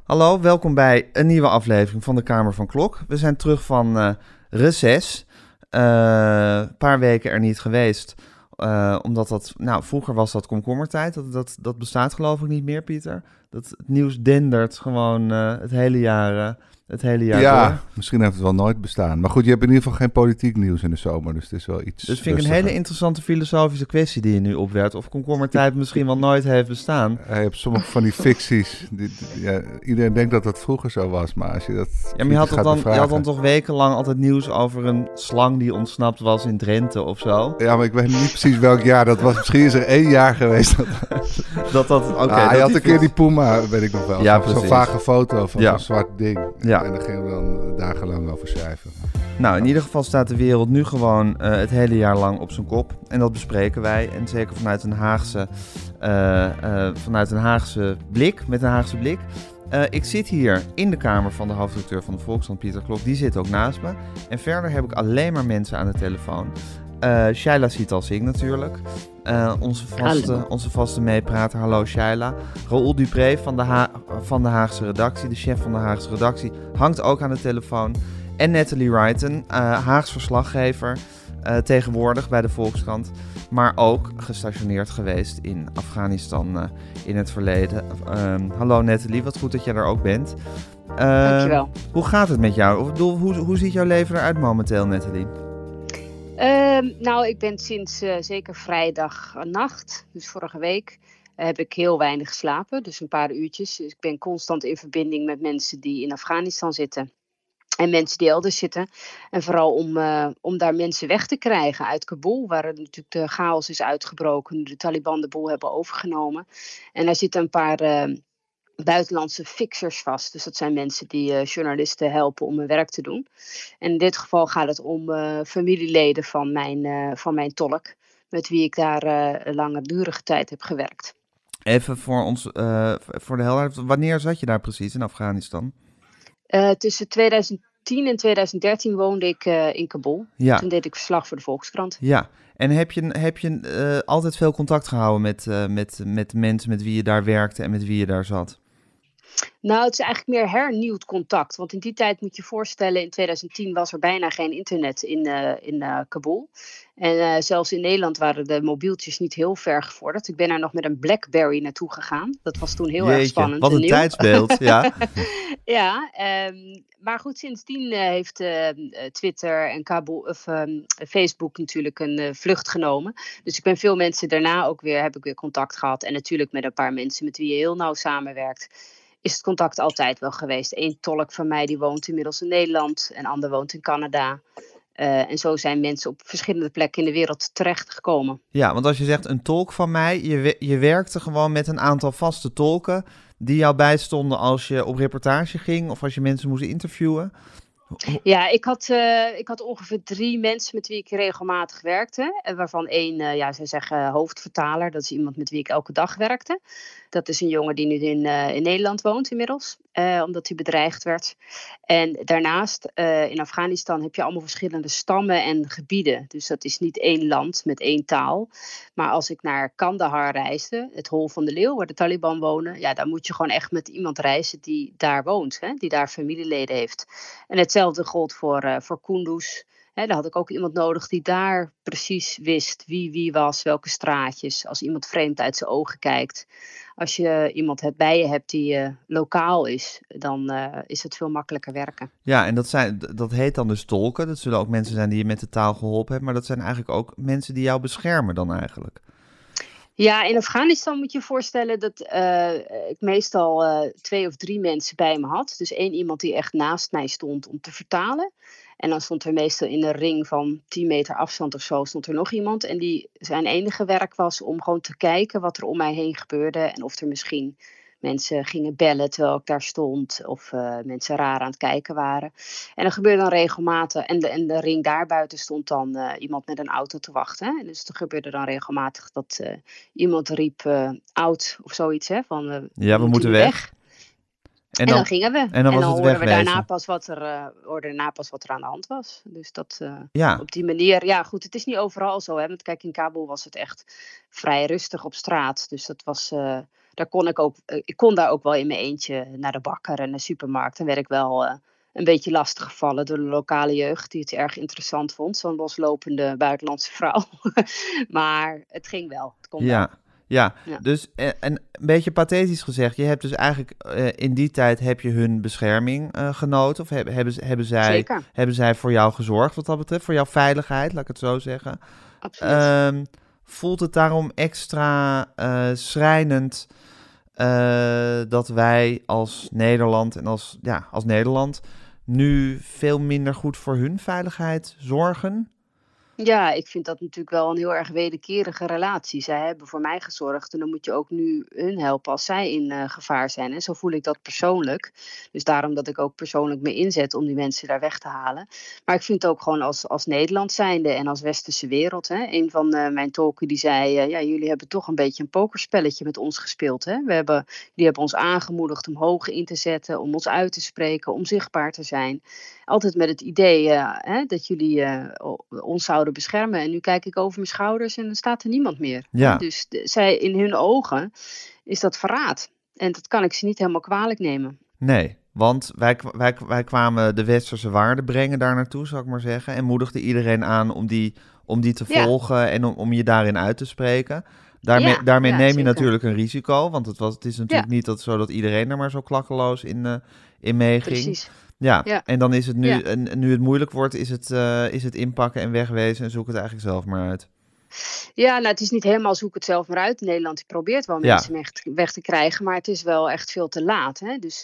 Hallo, welkom bij een nieuwe aflevering van de Kamer van Klok. We zijn terug van reces. Een paar weken er niet geweest. Omdat vroeger was dat komkommertijd. Dat bestaat geloof ik niet meer, Pieter. Het nieuws dendert gewoon het hele jaar door. Misschien heeft het wel nooit bestaan. Maar goed, je hebt in ieder geval geen politiek nieuws in de zomer. Dus het is wel iets Dus vind ik een rustiger. hele interessante filosofische kwestie die je nu opwerpt. Of komkommertijd misschien wel nooit heeft bestaan. Je hebt sommige van die ficties. Iedereen denkt dat dat vroeger zo was. Maar als je dat Ja, maar je had dan toch. toch wekenlang altijd nieuws over een slang die ontsnapt was in Drenthe of zo? Ja, maar ik weet niet precies welk jaar dat was. Misschien is er 1 jaar geweest. Hij had een keer die puma, weet ik nog wel. Ja, Zo'n precies. vage foto van zo'n zwart ding. Ja. En daar gingen we dan dagenlang over schrijven. Nou, in ieder geval staat de wereld nu gewoon het hele jaar lang op zijn kop. En dat bespreken wij. En zeker vanuit een Haagse blik, met een Haagse blik. Ik zit hier in de kamer van de hoofdredacteur van de Volkskrant, Pieter Klok. Die zit ook naast me. En verder heb ik alleen maar mensen aan de telefoon. Shaila Sital Singh natuurlijk. Onze vaste meeprater. Hallo Shaila. Raoul Dupré van de Haagse redactie, de chef van de Haagse redactie, hangt ook aan de telefoon. En Nathalie Wrighton, Haags verslaggever, tegenwoordig bij de Volkskrant. Maar ook gestationeerd geweest in Afghanistan in het verleden. Hallo Nathalie, wat goed dat jij er ook bent. Dankjewel. Hoe gaat het met jou? Of, ik bedoel, hoe ziet jouw leven eruit momenteel, Nathalie? Ik ben sinds zeker vrijdag nacht, dus vorige week, heb ik heel weinig geslapen. Dus een paar uurtjes. Dus ik ben constant in verbinding met mensen die in Afghanistan zitten. En mensen die elders zitten. En vooral om daar mensen weg te krijgen uit Kabul, waar er natuurlijk de chaos is uitgebroken, nu de Taliban de boel hebben overgenomen. En daar zitten een paar buitenlandse fixers vast. Dus dat zijn mensen die journalisten helpen om hun werk te doen. En in dit geval gaat het om familieleden van mijn tolk, met wie ik daar langdurige tijd heb gewerkt. Even voor ons, voor de helderheid, wanneer zat je daar precies in Afghanistan? Tussen 2010 en 2013 woonde ik in Kabul. Ja. Toen deed ik verslag voor de Volkskrant. Ja, en heb je altijd veel contact gehouden met mensen met wie je daar werkte en met wie je daar zat? Nou, het is eigenlijk meer hernieuwd contact. Want in die tijd moet je je voorstellen, in 2010 was er bijna geen internet in Kabul. En zelfs in Nederland waren de mobieltjes niet heel ver gevorderd. Ik ben daar nog met een BlackBerry naartoe gegaan. Dat was toen heel erg spannend. Wat een tijdsbeeld, ja. Ja, maar goed, sindsdien heeft Twitter en Facebook natuurlijk een vlucht genomen. Dus ik ben veel mensen daarna heb ik weer contact gehad. En natuurlijk met een paar mensen met wie je heel nauw samenwerkt, is het contact altijd wel geweest. Eén tolk van mij die woont inmiddels in Nederland, een ander woont in Canada. En zo zijn mensen op verschillende plekken in de wereld terechtgekomen. Ja, want als je zegt een tolk van mij, je werkte gewoon met een aantal vaste tolken die jou bijstonden als je op reportage ging of als je mensen moest interviewen. Ja, ik had ongeveer 3 mensen met wie ik regelmatig werkte. Waarvan één, zij zeggen hoofdvertaler. Dat is iemand met wie ik elke dag werkte. Dat is een jongen die nu in Nederland woont inmiddels. Omdat hij bedreigd werd. En daarnaast, in Afghanistan heb je allemaal verschillende stammen en gebieden. Dus dat is niet één land met één taal. Maar als ik naar Kandahar reisde, het Hol van de Leeuw, waar de Taliban wonen. Ja, dan moet je gewoon echt met iemand reizen die daar woont. Hè, die daar familieleden heeft. En hetzelfde gold voor Kunduz. Daar had ik ook iemand nodig die daar precies wist wie was, welke straatjes. Als iemand vreemd uit zijn ogen kijkt. Als je iemand bij je hebt die lokaal is, dan is het veel makkelijker werken. Ja, en dat heet dan dus tolken. Dat zullen ook mensen zijn die je met de taal geholpen hebben. Maar dat zijn eigenlijk ook mensen die jou beschermen dan eigenlijk. Ja, in Afghanistan moet je je voorstellen dat ik meestal 2 of 3 mensen bij me had. Dus 1 iemand die echt naast mij stond om te vertalen. En dan stond er meestal in een ring van 10 meter afstand of zo stond er nog iemand. En zijn enige werk was om gewoon te kijken wat er om mij heen gebeurde. En of er misschien mensen gingen bellen terwijl ik daar stond. Of mensen raar aan het kijken waren. En dat gebeurde dan regelmatig. En de ring daarbuiten stond dan iemand met een auto te wachten. Hè? Dus er gebeurde dan regelmatig dat iemand riep oud of zoiets. Hè? Van, we moeten weg. En dan gingen we. En dan was het hoorden we wegwezen. daarna pas wat er aan de hand was. Dus dat Ja. op die manier. Ja, goed, het is niet overal zo. Hè? Want kijk, in Kabul was het echt vrij rustig op straat. Dus dat was daar ik kon daar ook wel in mijn eentje naar de bakker en de supermarkt. Dan werd ik wel een beetje lastiggevallen door de lokale jeugd, die het erg interessant vond. Zo'n loslopende buitenlandse vrouw. Maar het ging wel, het kon wel. Ja, dus en een beetje pathetisch gezegd, je hebt dus eigenlijk in die tijd heb je hun bescherming genoten? Of hebben zij voor jou gezorgd wat dat betreft? Voor jouw veiligheid, laat ik het zo zeggen. Absoluut. Voelt het daarom extra schrijnend dat wij als Nederland en als Nederland nu veel minder goed voor hun veiligheid zorgen? Ja, ik vind dat natuurlijk wel een heel erg wederkerige relatie. Zij hebben voor mij gezorgd en dan moet je ook nu hun helpen als zij in gevaar zijn. En zo voel ik dat persoonlijk. Dus daarom dat ik ook persoonlijk me inzet om die mensen daar weg te halen. Maar ik vind het ook gewoon als Nederland zijnde en als westerse wereld. Hè. Een van mijn tolken die zei, jullie hebben toch een beetje een pokerspelletje met ons gespeeld. Hè. Die hebben ons aangemoedigd om hoog in te zetten, om ons uit te spreken, om zichtbaar te zijn. Altijd met het idee dat jullie ons zouden beschermen. En nu kijk ik over mijn schouders en er staat er niemand meer. Ja. Dus zij, in hun ogen is dat verraad. En dat kan ik ze niet helemaal kwalijk nemen. Nee, want wij kwamen de westerse waarden brengen daar naartoe, zou ik maar zeggen. En moedigden iedereen aan om die te volgen en om je daarin uit te spreken. Daarmee neem je natuurlijk een risico. Want het is natuurlijk niet zo dat iedereen er maar zo klakkeloos in meeging. Precies. Ja, en dan is het nu, nu het moeilijk wordt, is het inpakken en wegwezen en zoek het eigenlijk zelf maar uit. Ja, nou, het is niet helemaal zoek het zelf maar uit. Nederland probeert wel mensen weg te krijgen, maar het is wel echt veel te laat. Hè? Dus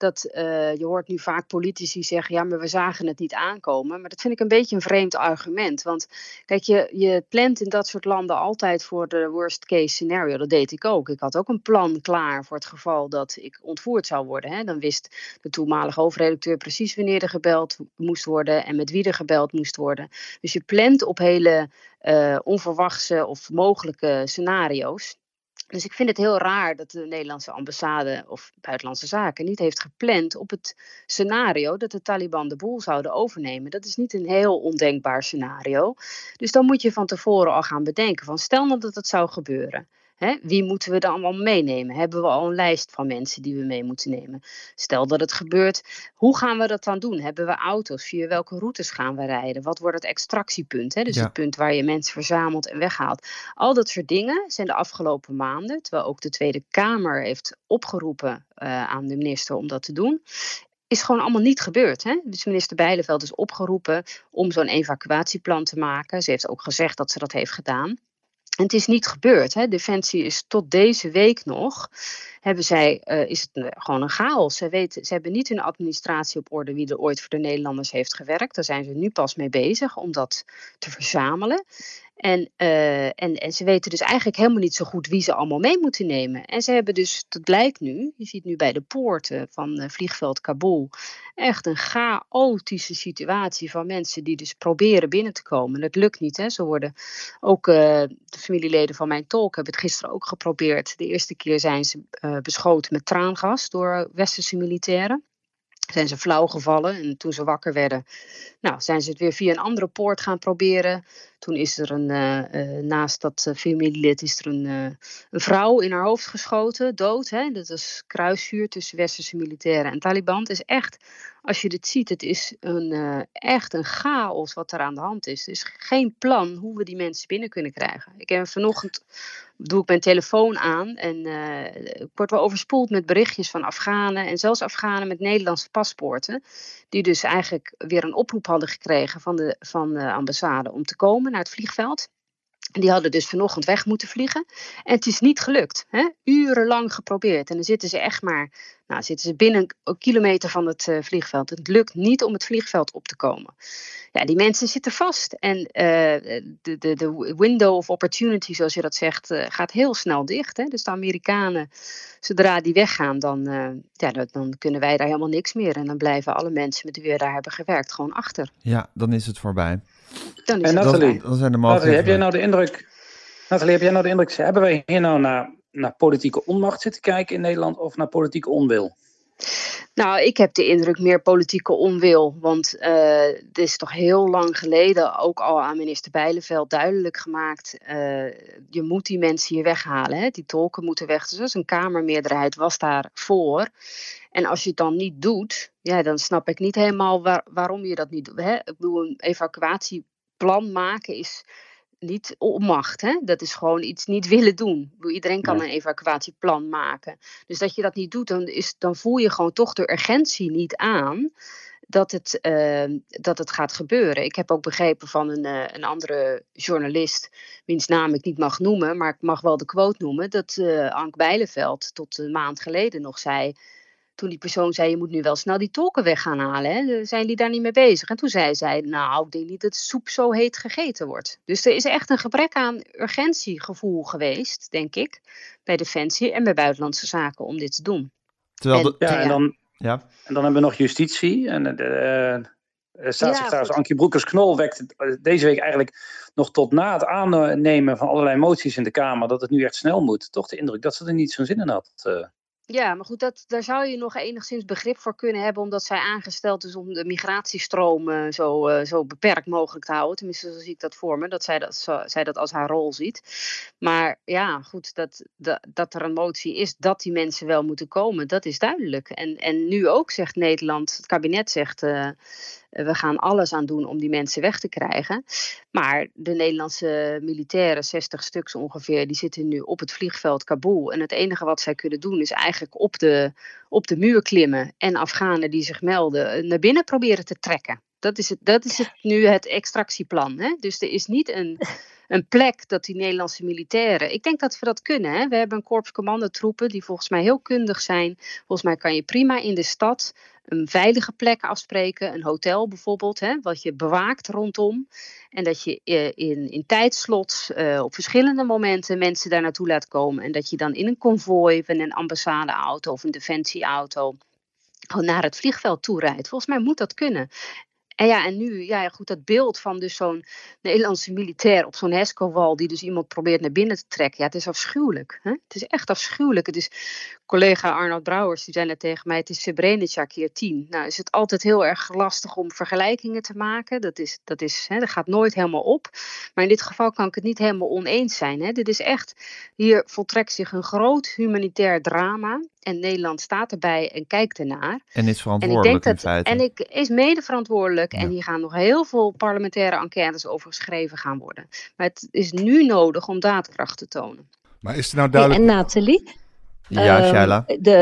je hoort nu vaak politici zeggen, ja, maar we zagen het niet aankomen. Maar dat vind ik een beetje een vreemd argument. Want kijk, je plant in dat soort landen altijd voor de worst case scenario. Dat deed ik ook. Ik had ook een plan klaar voor het geval dat ik ontvoerd zou worden. Hè? Dan wist de toenmalige hoofdredacteur precies wanneer er gebeld moest worden en met wie er gebeld moest worden. Dus je plant op hele onverwachte of mogelijke scenario's. Dus ik vind het heel raar dat de Nederlandse ambassade of Buitenlandse Zaken niet heeft gepland op het scenario dat de Taliban de boel zouden overnemen. Dat is niet een heel ondenkbaar scenario. Dus dan moet je van tevoren al gaan bedenken van stel nou dat het zou gebeuren. Wie moeten we dan allemaal meenemen? Hebben we al een lijst van mensen die we mee moeten nemen? Stel dat het gebeurt, hoe gaan we dat dan doen? Hebben we auto's? Via welke routes gaan we rijden? Wat wordt het extractiepunt? Dus het punt waar je mensen verzamelt en weghaalt. Al dat soort dingen zijn de afgelopen maanden, terwijl ook de Tweede Kamer heeft opgeroepen aan de minister om dat te doen, is gewoon allemaal niet gebeurd. Hè? Dus minister Bijleveld is opgeroepen om zo'n evacuatieplan te maken. Ze heeft ook gezegd dat ze dat heeft gedaan. En het is niet gebeurd. Hè. Defensie is tot deze week nog, is het gewoon een chaos. Ze hebben niet hun administratie op orde wie er ooit voor de Nederlanders heeft gewerkt. Daar zijn ze nu pas mee bezig om dat te verzamelen. En ze weten dus eigenlijk helemaal niet zo goed wie ze allemaal mee moeten nemen. En ze hebben dus, dat blijkt nu, je ziet nu bij de poorten van vliegveld Kabul, echt een chaotische situatie van mensen die dus proberen binnen te komen. Dat lukt niet. Hè. Zo worden ook de familieleden van mijn tolk hebben het gisteren ook geprobeerd. De eerste keer zijn ze beschoten met traangas door westerse militairen. Zijn ze flauw gevallen en toen ze wakker werden, zijn ze het weer via een andere poort gaan proberen. Toen is er naast dat familielid is er een vrouw in haar hoofd geschoten, dood. Hè? Dat is kruisvuur tussen westerse militairen en Taliban. Het is echt, als je dit ziet, het is echt een chaos wat er aan de hand is. Er is geen plan hoe we die mensen binnen kunnen krijgen. Vanochtend doe ik mijn telefoon aan en ik word wel overspoeld met berichtjes van Afghanen en zelfs Afghanen met Nederlandse paspoorten, die dus eigenlijk weer een oproep hadden gekregen van de ambassade om te komen naar het vliegveld. En die hadden dus vanochtend weg moeten vliegen. En het is niet gelukt. Hè? Urenlang geprobeerd. En dan zitten ze echt maar binnen een kilometer van het vliegveld. Het lukt niet om het vliegveld op te komen. Ja, die mensen zitten vast. En de window of opportunity, zoals je dat zegt, gaat heel snel dicht. Hè? Dus de Amerikanen, zodra die weggaan, dan kunnen wij daar helemaal niks meer. En dan blijven alle mensen met wie we daar hebben gewerkt gewoon achter. Ja, dan is het voorbij. Dan is Nathalie, Nathalie, heb jij nou de indruk, hebben wij hier nou naar politieke onmacht zitten kijken in Nederland of naar politieke onwil? Nou, ik heb de indruk meer politieke onwil. Want het is toch heel lang geleden ook al aan minister Bijleveld duidelijk gemaakt. Je moet die mensen hier weghalen. Hè? Die tolken moeten weg. Dus een kamermeerderheid was daarvoor. En als je het dan niet doet, ja, dan snap ik niet helemaal waarom je dat niet doet. Hè? Ik bedoel, een evacuatieplan maken is niet onmacht. Hè? Dat is gewoon iets niet willen doen. Iedereen kan een evacuatieplan maken. Dus dat je dat niet doet, dan voel je gewoon toch de urgentie niet aan dat het gaat gebeuren. Ik heb ook begrepen van een andere journalist, wiens naam ik niet mag noemen, maar ik mag wel de quote noemen, dat Ank Bijleveld tot een maand geleden nog zei, toen die persoon zei, je moet nu wel snel die tolken weg gaan halen. Hè? Zijn jullie daar niet mee bezig? En toen zei zij, nou, ik denk niet dat de soep zo heet gegeten wordt. Dus er is echt een gebrek aan urgentiegevoel geweest, denk ik, bij Defensie en bij Buitenlandse Zaken om dit te doen. En dan hebben we nog justitie. En staatssecretaris Ankie Broekers-Knol wekt deze week eigenlijk nog tot na het aannemen van allerlei moties in de Kamer dat het nu echt snel moet. Toch de indruk dat ze er niet zo'n zin in had. Ja, maar goed, daar zou je nog enigszins begrip voor kunnen hebben, omdat zij aangesteld is om de migratiestroom zo beperkt mogelijk te houden. Tenminste, zo zie ik dat voor me, dat zij dat als haar rol ziet. Maar ja, goed, dat er een motie is dat die mensen wel moeten komen, dat is duidelijk. En nu ook zegt Nederland, het kabinet zegt, we gaan alles aan doen om die mensen weg te krijgen. Maar de Nederlandse militairen, 60 stuks ongeveer, die zitten nu op het vliegveld Kabul. En het enige wat zij kunnen doen is eigenlijk op de muur klimmen en Afghanen die zich melden naar binnen proberen te trekken. Dat is nu het extractieplan. Hè? Dus er is niet een plek dat die Nederlandse militairen. Ik denk dat we dat kunnen. Hè? We hebben een korps commandotroepen die volgens mij heel kundig zijn. Volgens mij kan je prima in de stad een veilige plek afspreken. Een hotel bijvoorbeeld, hè, wat je bewaakt rondom. En dat je in tijdslots op verschillende momenten mensen daar naartoe laat komen. En dat je dan in een konvooi, in een ambassadeauto of een defensieauto naar het vliegveld toe rijdt. Volgens mij moet dat kunnen. En nu, goed, dat beeld van dus zo'n Nederlandse militair op zo'n Hesco-wal die dus iemand probeert naar binnen te trekken. Ja, het is afschuwelijk. Hè? Het is echt afschuwelijk. Het is, collega Arnold Brouwers, die zei net tegen mij, het is Srebrenica keer 10. Nou, is het altijd heel erg lastig om vergelijkingen te maken. Dat gaat nooit helemaal op. Maar in dit geval kan ik het niet helemaal oneens zijn. Hè? Dit is echt, hier voltrekt zich een groot humanitair drama. En Nederland staat erbij en kijkt ernaar. En is verantwoordelijk in feite. En is mede verantwoordelijk. Ja. En hier gaan nog heel veel parlementaire enquêtes over geschreven gaan worden. Maar het is nu nodig om daadkracht te tonen. Maar is het nou duidelijk... En Nathalie? Ja, Shaila.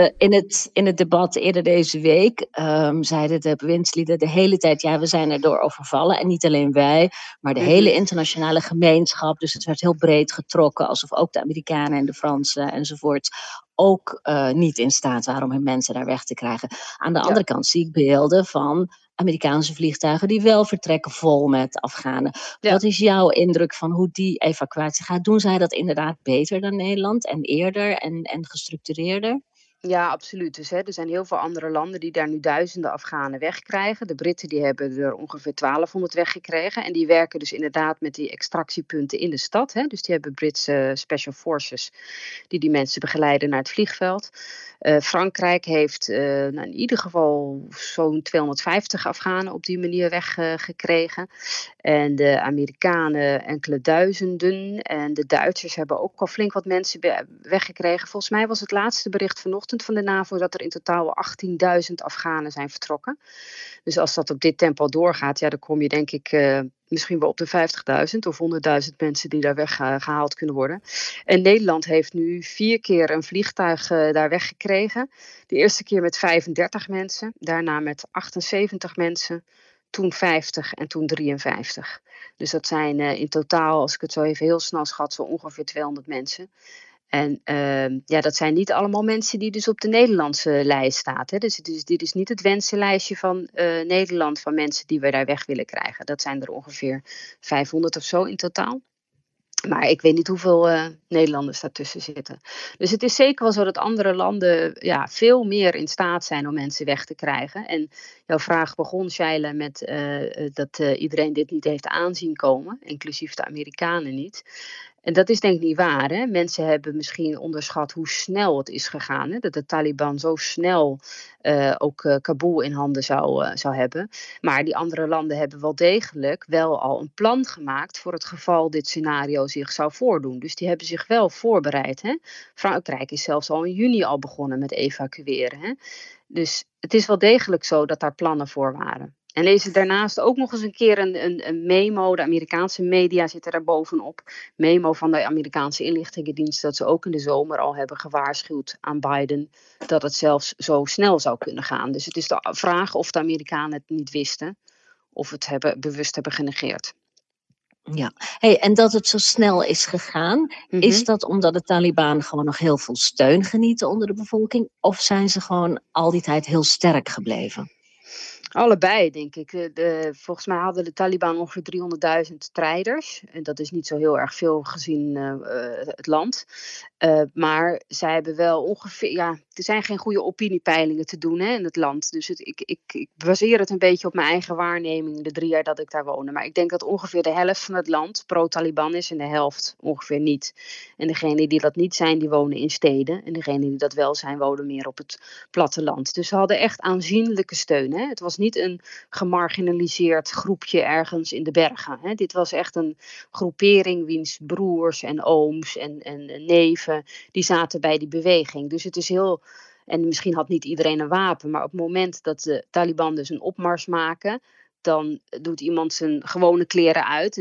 In het debat eerder deze week zeiden de bewindslieden de hele tijd, ja, we zijn erdoor overvallen. En niet alleen wij, maar de hele internationale gemeenschap. Dus het werd heel breed getrokken, alsof ook de Amerikanen en de Fransen enzovoort ook niet in staat waren om hun mensen daar weg te krijgen. Aan de andere kant zie ik beelden van Amerikaanse vliegtuigen die wel vertrekken vol met Afghanen. Ja. Wat is jouw indruk van hoe die evacuatie gaat? Doen zij dat inderdaad beter dan Nederland en eerder en gestructureerder? Ja, absoluut. Dus, er zijn heel veel andere landen die daar nu duizenden Afghanen wegkrijgen. De Britten die hebben er ongeveer 1200 weggekregen. En die werken dus inderdaad met die extractiepunten in de stad. Hè. Dus die hebben Britse Special Forces die mensen begeleiden naar het vliegveld. Frankrijk heeft in ieder geval zo'n 250 Afghanen op die manier weggekregen. En de Amerikanen enkele duizenden. En de Duitsers hebben ook al flink wat mensen weggekregen. Volgens mij was het laatste bericht vanochtend van de NAVO dat er in totaal 18.000 Afghanen zijn vertrokken. Dus als dat op dit tempo doorgaat, dan kom je denk ik misschien wel op de 50.000 of 100.000 mensen die daar weggehaald kunnen worden. En Nederland heeft nu 4 keer een vliegtuig daar weggekregen. De eerste keer met 35 mensen, daarna met 78 mensen, toen 50 en toen 53. Dus dat zijn in totaal, als ik het zo even heel snel schat, zo ongeveer 200 mensen. En dat zijn niet allemaal mensen die dus op de Nederlandse lijst staan. Hè. Dus dit is niet het wensenlijstje van Nederland van mensen die we daar weg willen krijgen. Dat zijn er ongeveer 500 of zo in totaal. Maar ik weet niet hoeveel Nederlanders daartussen zitten. Dus het is zeker wel zo dat andere landen veel meer in staat zijn om mensen weg te krijgen. En jouw vraag begon, Shaila, met dat iedereen dit niet heeft aanzien komen. Inclusief de Amerikanen niet. En dat is denk ik niet waar. Hè? Mensen hebben misschien onderschat hoe snel het is gegaan. Hè? Dat de Taliban zo snel ook Kabul in handen zou hebben. Maar die andere landen hebben wel degelijk wel al een plan gemaakt voor het geval dit scenario zich zou voordoen. Dus die hebben zich wel voorbereid. Hè? Frankrijk is zelfs al in juni al begonnen met evacueren. Hè? Dus het is wel degelijk zo dat daar plannen voor waren. En lees daarnaast ook nog eens een keer een memo. De Amerikaanse media zitten daar bovenop. Memo van de Amerikaanse inlichtingendienst. Dat ze ook in de zomer al hebben gewaarschuwd aan Biden. Dat het zelfs zo snel zou kunnen gaan. Dus het is de vraag of de Amerikanen het niet wisten. Of het bewust hebben genegeerd. Ja, en dat het zo snel is gegaan. Is dat omdat de Taliban gewoon nog heel veel steun genieten onder de bevolking? Of zijn ze gewoon al die tijd heel sterk gebleven? Allebei, denk ik. Volgens mij hadden de Taliban ongeveer 300.000 strijders. En dat is niet zo heel erg veel gezien het land. Maar zij hebben wel ongeveer... Ja, er zijn geen goede opiniepeilingen te doen in het land. Dus ik baseer het een beetje op mijn eigen waarneming de 3 jaar dat ik daar woonde. Maar ik denk dat ongeveer de helft van het land pro-Taliban is en de helft ongeveer niet. En degenen die dat niet zijn, die wonen in steden. En degenen die dat wel zijn, wonen meer op het platteland. Dus ze hadden echt aanzienlijke steun. Hè? Het was niet een gemarginaliseerd groepje ergens in de bergen. Hè? Dit was echt een groepering wiens broers en ooms en neven, die zaten bij die beweging. Dus het is heel... En misschien had niet iedereen een wapen, maar op het moment dat de Taliban dus een opmars maken, dan doet iemand zijn gewone kleren uit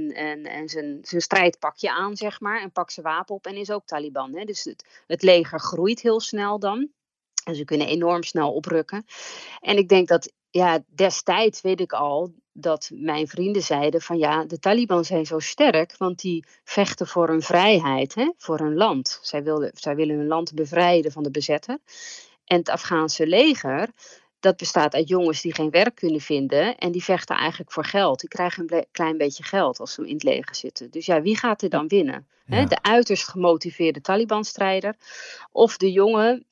en zijn strijdpakje aan, zeg maar, en pakt zijn wapen op en is ook Taliban. Hè? Dus het leger groeit heel snel dan. En ze kunnen enorm snel oprukken. En ik denk dat, destijds weet ik al dat mijn vrienden zeiden van de Taliban zijn zo sterk, want die vechten voor hun vrijheid, hè, voor hun land. Zij willen hun land bevrijden van de bezetter. En het Afghaanse leger, dat bestaat uit jongens die geen werk kunnen vinden en die vechten eigenlijk voor geld. Die krijgen een klein beetje geld als ze in het leger zitten. Dus wie gaat er dan winnen? Ja. Hè? De uiterst gemotiveerde Taliban-strijder of de jongen,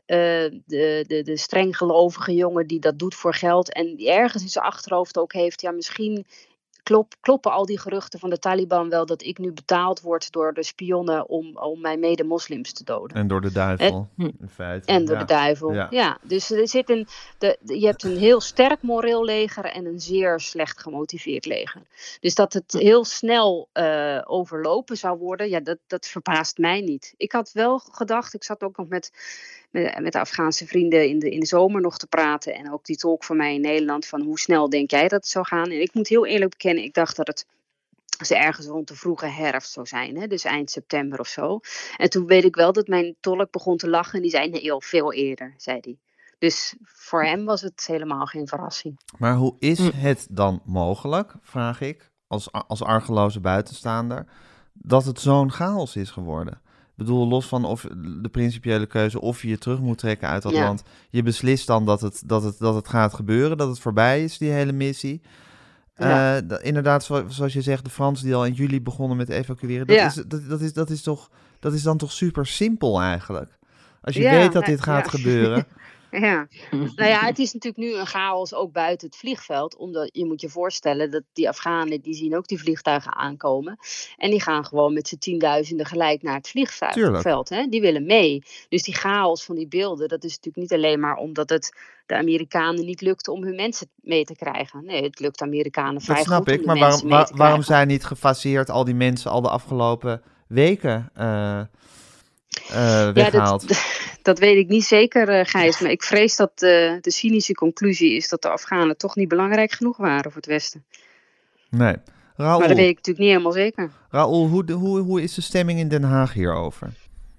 de streng gelovige jongen die dat doet voor geld en die ergens in zijn achterhoofd ook heeft, misschien kloppen al die geruchten van de Taliban wel dat ik nu betaald word door de spionnen om mijn mede-moslims te doden. En door de duivel, in feite. En door de duivel, ja. Dus je hebt een heel sterk moreel leger en een zeer slecht gemotiveerd leger. Dus dat het heel snel overlopen zou worden, dat verbaast mij niet. Ik had wel gedacht, ik zat ook nog met de Afghaanse vrienden in de zomer nog te praten. En ook die tolk van mij in Nederland van hoe snel denk jij dat het zou gaan? En ik moet heel eerlijk bekennen, ik dacht dat het ergens rond de vroege herfst zou zijn. Hè? Dus eind september of zo. En toen weet ik wel dat mijn tolk begon te lachen. En die zei, nee joh, veel eerder, zei hij. Dus voor hem was het helemaal geen verrassing. Maar hoe is het dan mogelijk, vraag ik, als argeloze buitenstaander, dat het zo'n chaos is geworden? Ik bedoel, los van of de principiële keuze of je je terug moet trekken uit dat land. Je beslist dan dat het gaat gebeuren, dat het voorbij is, die hele missie. Ja. Inderdaad, zoals je zegt, de Fransen die al in juli begonnen met evacueren. Dat is dan toch super simpel eigenlijk? Als je weet dat dit gaat gebeuren. Ja, het is natuurlijk nu een chaos ook buiten het vliegveld. Omdat je moet je voorstellen dat die Afghanen, die zien ook die vliegtuigen aankomen. En die gaan gewoon met z'n 10.000 gelijk naar het vliegveld. Hè? Die willen mee. Dus die chaos van die beelden, dat is natuurlijk niet alleen maar omdat het de Amerikanen niet lukt om hun mensen mee te krijgen. Nee, het lukt de Amerikanen vrij goed. Dat snap ik, maar waarom zijn niet gefaseerd al die mensen al de afgelopen weken weggehaald? Dat weet ik niet zeker, Gijs. Maar ik vrees dat de cynische conclusie is dat de Afghanen toch niet belangrijk genoeg waren voor het Westen. Nee. Raoul, maar dat weet ik natuurlijk niet helemaal zeker. Raoul, hoe is de stemming in Den Haag hierover?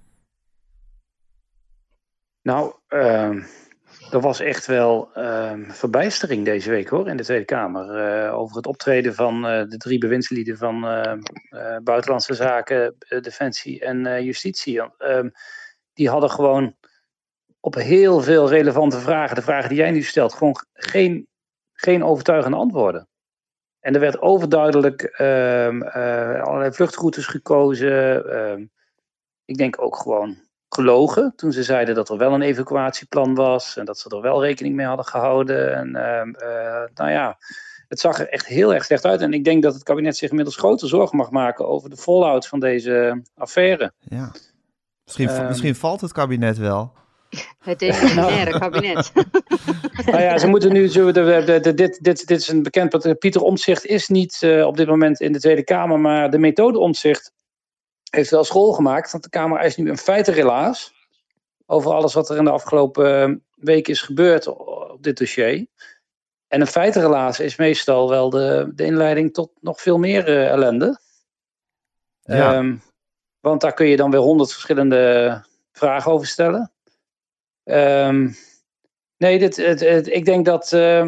Nou, er was echt wel verbijstering deze week hoor in de Tweede Kamer. Over het optreden van de 3 bewindslieden van Buitenlandse Zaken, Defensie en Justitie. Die hadden gewoon op heel veel relevante vragen, de vragen die jij nu stelt, gewoon geen overtuigende antwoorden. En er werd overduidelijk allerlei vluchtroutes gekozen. Ik denk ook gewoon gelogen toen ze zeiden dat er wel een evacuatieplan was en dat ze er wel rekening mee hadden gehouden. En Het zag er echt heel erg slecht uit. En ik denk dat het kabinet zich inmiddels grote zorgen mag maken over de fallout van deze affaire. Ja. Misschien valt het kabinet wel. Het demissionaire kabinet. Nou ja, ze moeten nu... Dit is een bekend... Pieter Omtzigt is niet op dit moment in de Tweede Kamer, maar de methode Omtzigt heeft wel school gemaakt. Want de Kamer eist nu een feitenrelaas over alles wat er in de afgelopen week is gebeurd op dit dossier. En een feitenrelaas is meestal wel de inleiding tot nog veel meer ellende. Ja. Want daar kun je dan weer 100 verschillende vragen over stellen. Ik denk dat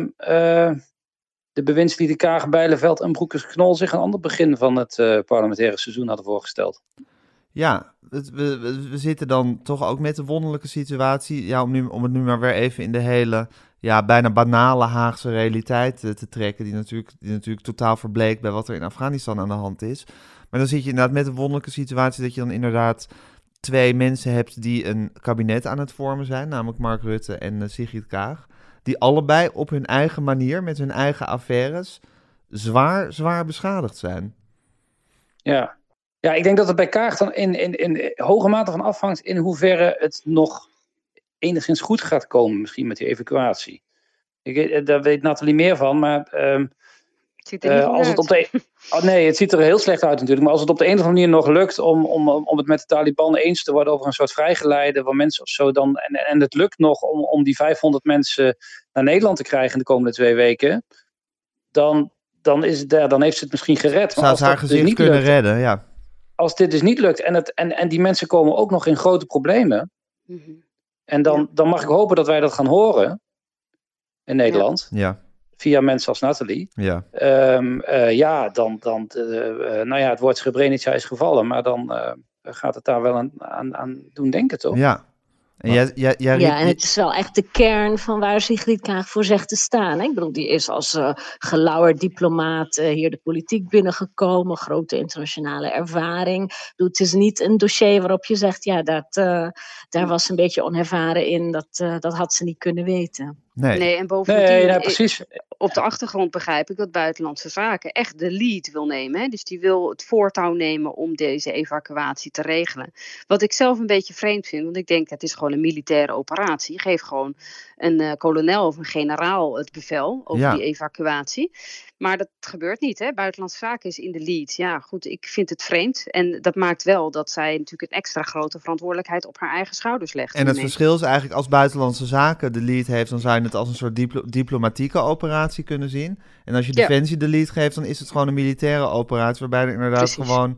de bewindslieden Kaag, Bijleveld en Broekers-Knol zich een ander begin van het parlementaire seizoen hadden voorgesteld. Ja, we zitten dan toch ook met de wonderlijke situatie, ja, om het nu maar weer even in de hele, ja, bijna banale Haagse realiteit te trekken, die natuurlijk totaal verbleekt bij wat er in Afghanistan aan de hand is. Maar dan zit je inderdaad met de wonderlijke situatie dat je dan inderdaad 2 mensen hebt die een kabinet aan het vormen zijn, namelijk Mark Rutte en Sigrid Kaag, die allebei op hun eigen manier, met hun eigen affaires, zwaar beschadigd zijn. Ja. Ja, ik denk dat het bij Kaag dan in hoge mate van afhangt in hoeverre het nog enigszins goed gaat komen, misschien met die evacuatie. Daar weet Nathalie meer van, maar het ziet er niet als het uit. het ziet er heel slecht uit natuurlijk, maar als het op de een of andere manier nog lukt om het met de Taliban eens te worden over een soort vrijgeleide van mensen of zo, dan, en het lukt nog om die 500 mensen naar Nederland te krijgen in de komende 2 weken, dan heeft ze het misschien gered. Zou ze haar gezicht kunnen redden, ja. Als dit dus niet lukt en die mensen komen ook nog in grote problemen. Mm-hmm. En dan mag ik hopen dat wij dat gaan horen in Nederland. Ja. Via mensen als Nathalie. Ja. Het woord Srebrenica is gevallen. Maar dan gaat het daar wel aan doen denken, toch? Ja. En en het is wel echt de kern van waar Sigrid Kaag voor zegt te staan. Hè? Ik bedoel, die is als gelauwerd diplomaat hier de politiek binnengekomen. Grote internationale ervaring. Het is niet een dossier waarop je zegt, ja, daar was ze een beetje onervaren in. Dat had ze niet kunnen weten. Nee, en bovendien, precies. Op de achtergrond begrijp ik dat Buitenlandse Zaken echt de lead wil nemen. Hè? Dus die wil het voortouw nemen om deze evacuatie te regelen. Wat ik zelf een beetje vreemd vind, want ik denk het is gewoon een militaire operatie. Geef gewoon een kolonel of een generaal het bevel over die evacuatie. Maar dat gebeurt niet, hè? Buitenlandse Zaken is in de lead. Ja, goed, ik vind het vreemd. En dat maakt wel dat zij natuurlijk een extra grote verantwoordelijkheid op haar eigen schouders legt. En het verschil is eigenlijk, als Buitenlandse Zaken de lead heeft, dan zou je het als een soort diplomatieke operatie kunnen zien. En als je Defensie de lead geeft, dan is het gewoon een militaire operatie, waarbij er inderdaad gewoon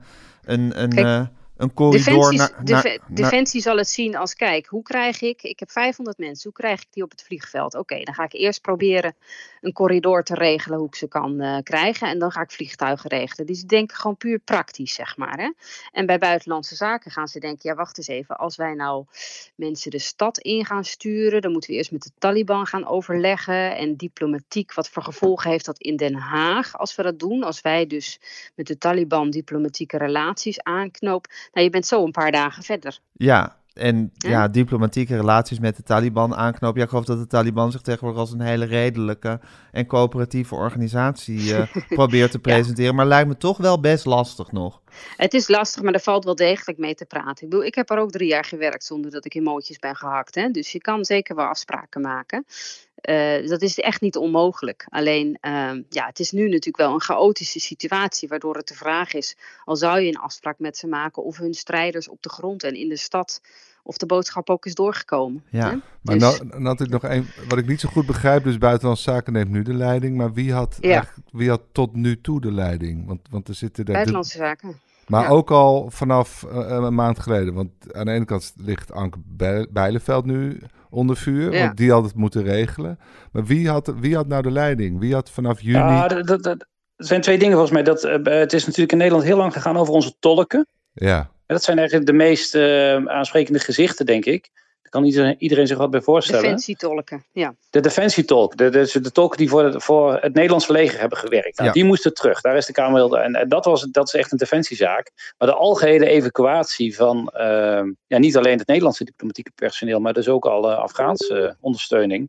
een corridor Defensie zal het zien als, kijk, ik heb 500 mensen, hoe krijg ik die op het vliegveld? Oké, dan ga ik eerst proberen een corridor te regelen hoe ik ze kan krijgen en dan ga ik vliegtuigen regelen. Dus die denken gewoon puur praktisch, zeg maar. Hè? En bij Buitenlandse Zaken gaan ze denken, ja, wacht eens even, als wij nou mensen de stad in gaan sturen, dan moeten we eerst met de Taliban gaan overleggen en diplomatiek, wat voor gevolgen heeft dat in Den Haag als we dat doen? Als wij dus met de Taliban diplomatieke relaties aanknopen. Nou, je bent zo een paar dagen verder. Ja, en diplomatieke relaties met de Taliban aanknopen. Ja, ik geloof dat de Taliban zich tegenwoordig als een hele redelijke en coöperatieve organisatie probeert te presenteren. Maar lijkt me toch wel best lastig nog. Het is lastig, maar er valt wel degelijk mee te praten. Ik bedoel, ik heb er ook 3 jaar gewerkt zonder dat ik in mootjes ben gehakt. Hè? Dus je kan zeker wel afspraken maken. Dat is echt niet onmogelijk. Alleen, het is nu natuurlijk wel een chaotische situatie, waardoor het de vraag is, al zou je een afspraak met ze maken, of hun strijders op de grond en in de stad, of de boodschap ook is doorgekomen. Ja, hè? Maar dus natuurlijk nog één, wat ik niet zo goed begrijp, dus Buitenlandse Zaken neemt nu de leiding, maar wie had tot nu toe de leiding? Want er zitten daar Buitenlandse Zaken. Maar ook al vanaf een maand geleden. Want aan de ene kant ligt Anke Bijleveld nu onder vuur. Ja. Want die had het moeten regelen. Maar wie had nou de leiding? Wie had vanaf juni... Er zijn 2 dingen volgens mij. Het is natuurlijk in Nederland heel lang gegaan over onze tolken. Ja. En dat zijn eigenlijk de meest aansprekende gezichten, denk ik. Daar kan iedereen zich wat bij voorstellen. Defensietolken, ja. De defensietolk. De tolken die voor het Nederlandse leger hebben gewerkt. Nou, die moesten terug. Daar is de Kamer... En dat is echt een defensiezaak. Maar de algehele evacuatie van... niet alleen het Nederlandse diplomatieke personeel, maar dus ook alle Afghaanse ondersteuning.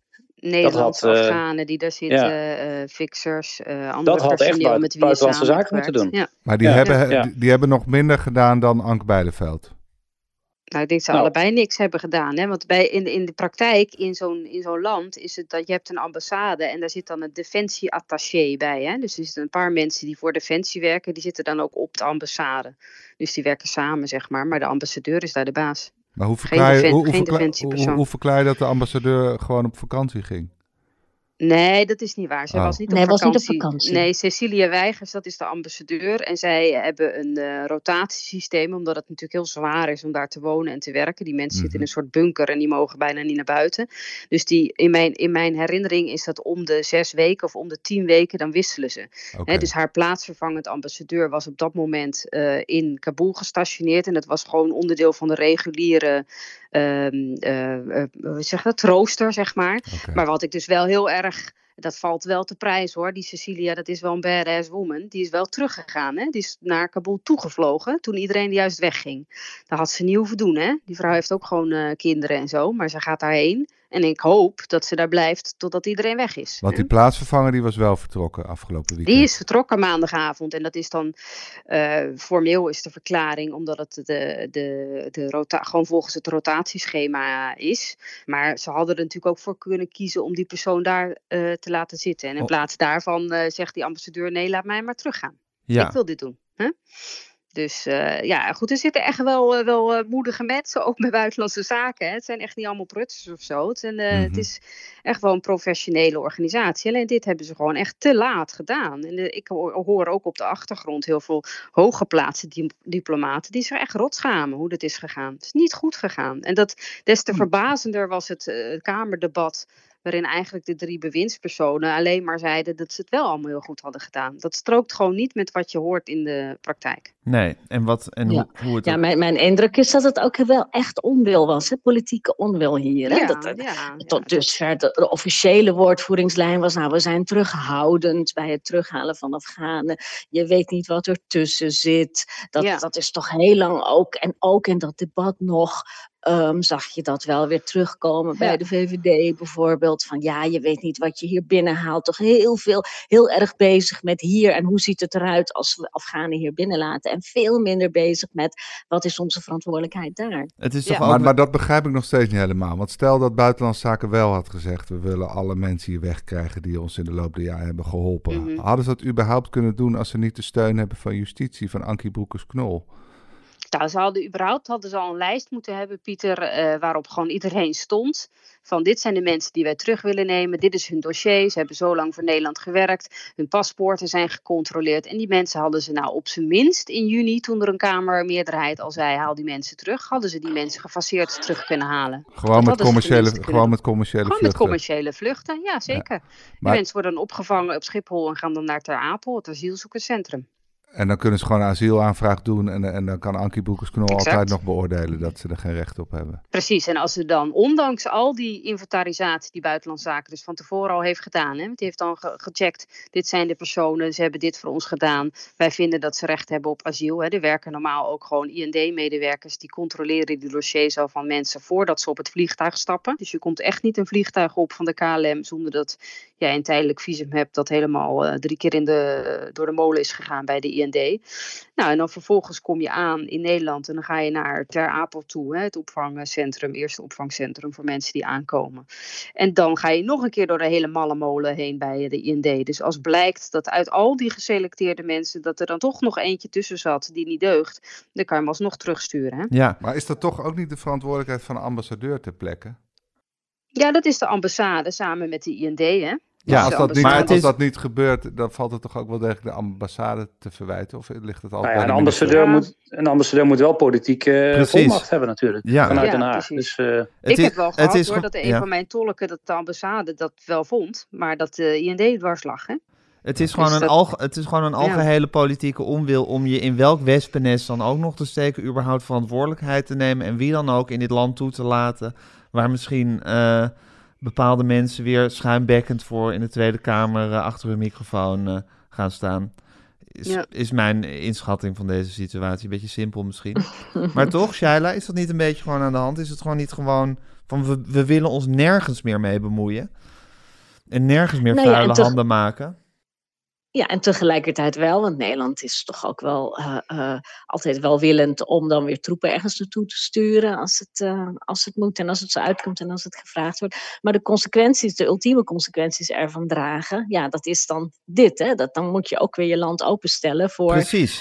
Nederlandse Afghanen die daar zitten, fixers, andere personeel met wie je buitenlandse zaken moeten doen. Ja. Maar die hebben nog minder gedaan dan Ank Bijleveld. Nou, ik denk dat ze allebei niks hebben gedaan. Hè? Want in de praktijk, in zo'n land, is het dat je hebt een ambassade en daar zit dan een defensieattaché bij. Hè? Dus er zitten een paar mensen die voor defensie werken, die zitten dan ook op de ambassade. Dus die werken samen, zeg maar. Maar de ambassadeur is daar de baas. Maar hoe verklaar je dat de ambassadeur gewoon op vakantie ging? Nee, dat is niet waar. Zij was niet op vakantie. Nee, Cecilia Weigers, dat is de ambassadeur. En zij hebben een rotatiesysteem, omdat het natuurlijk heel zwaar is om daar te wonen en te werken. Die mensen zitten in een soort bunker en die mogen bijna niet naar buiten. Dus in mijn herinnering is dat om de 6 weken of om de 10 weken, dan wisselen ze. Okay. Dus haar plaatsvervangend ambassadeur was op dat moment in Kabul gestationeerd. En dat was gewoon onderdeel van de reguliere rooster, zeg maar. Okay. Maar wat ik dus wel heel erg, dat valt wel te prijs hoor. Die Cecilia, dat is wel een badass woman. Die is wel teruggegaan. Hè? Die is naar Kabul toegevlogen toen iedereen juist wegging. Dat had ze niet hoeven doen. Hè? Die vrouw heeft ook gewoon kinderen en zo. Maar ze gaat daarheen. En ik hoop dat ze daar blijft totdat iedereen weg is. Want die plaatsvervanger die was wel vertrokken afgelopen weekend. Die is vertrokken maandagavond. En dat is dan formeel is de verklaring. Omdat het gewoon volgens het rotatieschema is. Maar ze hadden er natuurlijk ook voor kunnen kiezen om die persoon daar te laten zitten. En in plaats daarvan zegt die ambassadeur, nee, laat mij maar teruggaan. Ja. Ik wil dit doen. Huh? Dus goed, er zitten echt wel moedige mensen, ook met buitenlandse zaken. Hè. Het zijn echt niet allemaal prutsers of zo. Het is echt wel een professionele organisatie. Alleen dit hebben ze gewoon echt te laat gedaan. En ik hoor ook op de achtergrond heel veel hooggeplaatste diplomaten die zich echt rot schamen hoe dit is gegaan. Het is niet goed gegaan. En des te verbazender was het Kamerdebat, waarin eigenlijk de 3 bewindspersonen alleen maar zeiden dat ze het wel allemaal heel goed hadden gedaan. Dat strookt gewoon niet met wat je hoort in de praktijk. Nee, hoe het... Ja, mijn indruk is dat het ook wel echt onwil was, hè? Politieke onwil hier. Hè? Tot dusver de officiële woordvoeringslijn was, we zijn terughoudend bij het terughalen van Afghanen. Je weet niet wat ertussen zit. Dat is toch heel lang ook. En ook in dat debat nog zag je dat wel weer terugkomen bij de VVD bijvoorbeeld. Van je weet niet wat je hier binnenhaalt. Toch heel erg bezig met hier en hoe ziet het eruit als we Afghanen hier binnenlaten. En veel minder bezig met wat is onze verantwoordelijkheid daar. Het is toch ook... maar dat begrijp ik nog steeds niet helemaal. Want stel dat Buitenlandse Zaken wel had gezegd, we willen alle mensen hier wegkrijgen die ons in de loop der jaren hebben geholpen. Mm-hmm. Hadden ze dat überhaupt kunnen doen als ze niet de steun hebben van justitie, van Ankie Broekers-Knol? Nou, hadden ze al een lijst moeten hebben, Pieter, waarop gewoon iedereen stond. Van dit zijn de mensen die wij terug willen nemen. Dit is hun dossier. Ze hebben zo lang voor Nederland gewerkt. Hun paspoorten zijn gecontroleerd. En die mensen hadden ze op zijn minst in juni, toen er een Kamermeerderheid al zei, haal die mensen terug. Hadden ze die mensen gefaseerd terug kunnen halen. Gewoon met commerciële vluchten. Ja, zeker. Die mensen worden dan opgevangen op Schiphol en gaan dan naar Ter Apel, het asielzoekerscentrum. En dan kunnen ze gewoon een asielaanvraag doen en dan kan Ankie Broekers-Knol altijd nog beoordelen dat ze er geen recht op hebben. Precies, en als ze dan, ondanks al die inventarisatie die Buitenlandse Zaken dus van tevoren al heeft gedaan, die heeft dan gecheckt, dit zijn de personen, ze hebben dit voor ons gedaan, wij vinden dat ze recht hebben op asiel. Er werken normaal ook gewoon IND-medewerkers, die controleren die dossiers al van mensen voordat ze op het vliegtuig stappen. Dus je komt echt niet een vliegtuig op van de KLM zonder dat jij een tijdelijk visum hebt dat helemaal 3 keer door de molen is gegaan bij de IND. Nou, en dan vervolgens kom je aan in Nederland en dan ga je naar Ter Apel toe, het eerste opvangcentrum voor mensen die aankomen. En dan ga je nog een keer door de hele malle molen heen bij de IND. Dus als blijkt dat uit al die geselecteerde mensen, dat er dan toch nog eentje tussen zat die niet deugt, dan kan je hem alsnog terugsturen. Hè? Ja. Maar is dat toch ook niet de verantwoordelijkheid van de ambassadeur ter plekke? Ja, dat is de ambassade samen met de IND, hè? Ja, als dat niet gebeurt, dan valt het toch ook wel degelijk de ambassade te verwijten? Of ligt het altijd bij een ambassadeur moet wel politieke volmacht hebben natuurlijk, vanuit Den Haag. Dus, ik heb wel gehad dat een van mijn tolken, dat de ambassade dat wel vond, maar dat de IND dwars lag, hè? Het is gewoon een algehele politieke onwil om je in welk wespennest dan ook nog te steken, überhaupt verantwoordelijkheid te nemen en wie dan ook in dit land toe te laten, waar misschien bepaalde mensen weer schuimbekkend voor in de Tweede Kamer achter hun microfoon gaan staan. Is mijn inschatting van deze situatie. Een beetje simpel misschien. Maar toch, Shaila, is dat niet een beetje gewoon aan de hand? Is het gewoon niet gewoon van we willen ons nergens meer mee bemoeien? En nergens meer vuile handen maken. Ja, en tegelijkertijd wel, want Nederland is toch ook wel altijd welwillend om dan weer troepen ergens naartoe te sturen als het moet en als het zo uitkomt en als het gevraagd wordt. Maar de consequenties, de ultieme consequenties ervan dragen, ja, dat is dan dit. Hè? Dan moet je ook weer je land openstellen voor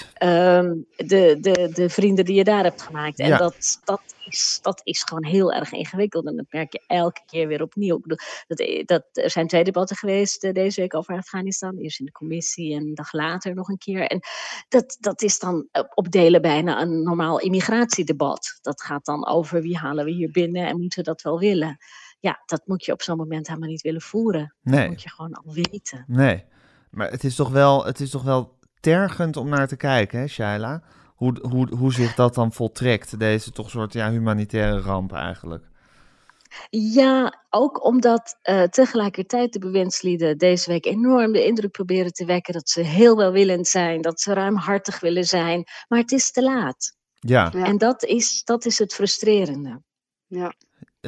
de vrienden die je daar hebt gemaakt. En dat is gewoon heel erg ingewikkeld en dat merk je elke keer weer opnieuw. Er zijn 2 debatten geweest deze week over Afghanistan, eerst in de commissie en een dag later nog een keer. En dat is dan op delen bijna een normaal immigratiedebat. Dat gaat dan over wie halen we hier binnen en moeten we dat wel willen. Ja, dat moet je op zo'n moment helemaal niet willen voeren. Nee. Dat moet je gewoon al weten. Nee, maar het is toch wel tergend om naar te kijken, hè, Shaila? Hoe zich dat dan voltrekt, deze toch soort humanitaire ramp eigenlijk. Ja, ook omdat tegelijkertijd de bewindslieden deze week enorm de indruk proberen te wekken dat ze heel welwillend zijn, dat ze ruimhartig willen zijn, maar het is te laat. Ja. En dat is het frustrerende. Ja.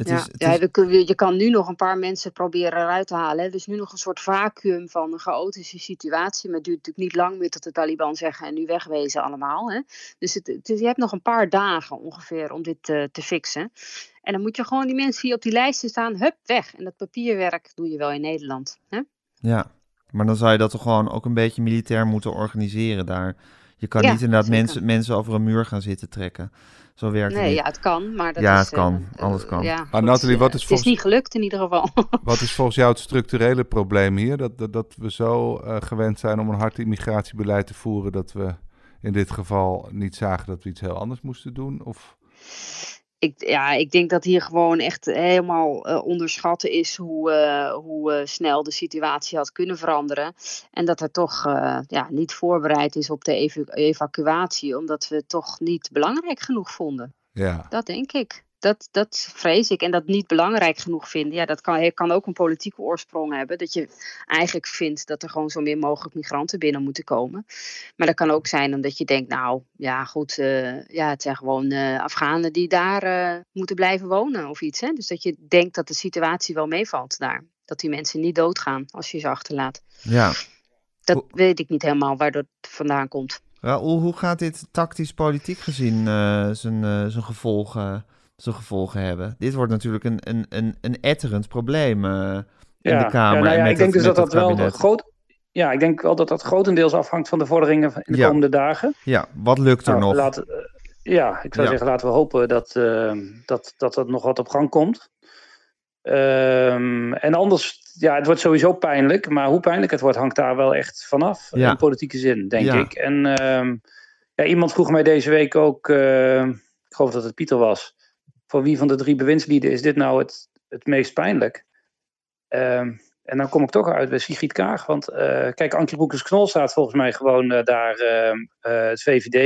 Je kan nu nog een paar mensen proberen eruit te halen. Er is nu nog een soort vacuüm van een chaotische situatie. Maar het duurt natuurlijk niet lang meer tot de Taliban zeggen en nu wegwezen allemaal. Hè? Dus je hebt nog een paar dagen ongeveer om dit te fixen. En dan moet je gewoon die mensen die op die lijsten staan, hup, weg. En dat papierwerk doe je wel in Nederland. Hè? Ja, maar dan zou je dat toch gewoon ook een beetje militair moeten organiseren daar. Je kan niet inderdaad mensen over een muur gaan zitten trekken. Zo werkt het niet. Ja, het kan, maar dat het kan. Alles kan. Maar Nathalie, het is niet gelukt in ieder geval. Wat is volgens jou het structurele probleem hier? Dat we zo gewend zijn om een hard immigratiebeleid te voeren, dat we in dit geval niet zagen dat we iets heel anders moesten doen? Of... Ik denk dat hier gewoon echt helemaal onderschatten is hoe snel de situatie had kunnen veranderen. En dat er toch niet voorbereid is op de evacuatie, omdat we het toch niet belangrijk genoeg vonden. Ja. Dat denk ik. Dat vrees ik. En dat niet belangrijk genoeg vinden, ja, dat kan ook een politieke oorsprong hebben. Dat je eigenlijk vindt dat er gewoon zo min mogelijk migranten binnen moeten komen. Maar dat kan ook zijn omdat je denkt, nou, ja goed, het zijn gewoon Afghanen die daar moeten blijven wonen of iets. Hè? Dus dat je denkt dat de situatie wel meevalt daar. Dat die mensen niet doodgaan als je ze achterlaat. Ja. Dat weet ik niet helemaal waar dat vandaan komt. Raoul, hoe gaat dit tactisch politiek gezien zijn gevolgen hebben? Dit wordt natuurlijk een etterend probleem in de Kamer. Ik denk dus dat wel groot. Ja, ik denk wel dat dat grotendeels afhangt van de vorderingen in de komende dagen. Ja, wat lukt er nog? Ik zou zeggen, laten we hopen dat er nog wat op gang komt. En anders, het wordt sowieso pijnlijk. Maar hoe pijnlijk het wordt, hangt daar wel echt vanaf. In politieke zin, denk ik. En iemand vroeg mij deze week ook, ik geloof dat het Pieter was, voor wie van de 3 bewindslieden is dit nou het meest pijnlijk? En dan kom ik toch uit bij Sigrid Kaag. Want kijk, Ankie Broekers-Knol staat volgens mij gewoon daar het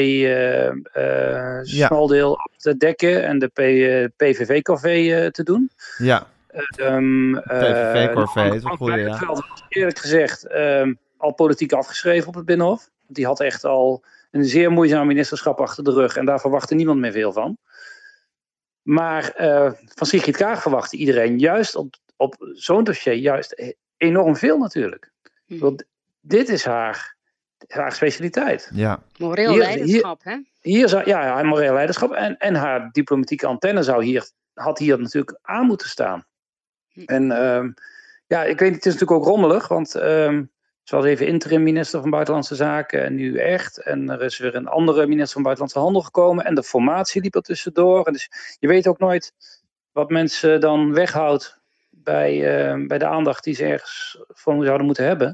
VVD-smaldeel te dekken en de PVV-corvée te doen. Ja, PVV-corvée is een goede, ja. Eerlijk gezegd al politiek afgeschreven op het Binnenhof. Die had echt al een zeer moeizaam ministerschap achter de rug en daar verwachtte niemand meer veel van. Maar van Sigrid Kaag verwachtte iedereen juist op zo'n dossier juist enorm veel natuurlijk. Want dit is haar specialiteit. Ja. Moreel leiderschap, hè? Haar moreel leiderschap en haar diplomatieke antenne had hier natuurlijk aan moeten staan. En ik weet niet, het is natuurlijk ook rommelig, want ze was even interim minister van Buitenlandse Zaken en nu echt. En er is weer een andere minister van Buitenlandse Handel gekomen en de formatie liep er tussendoor. En dus je weet ook nooit wat mensen dan weghoudt bij de aandacht die ze ergens voor zouden moeten hebben.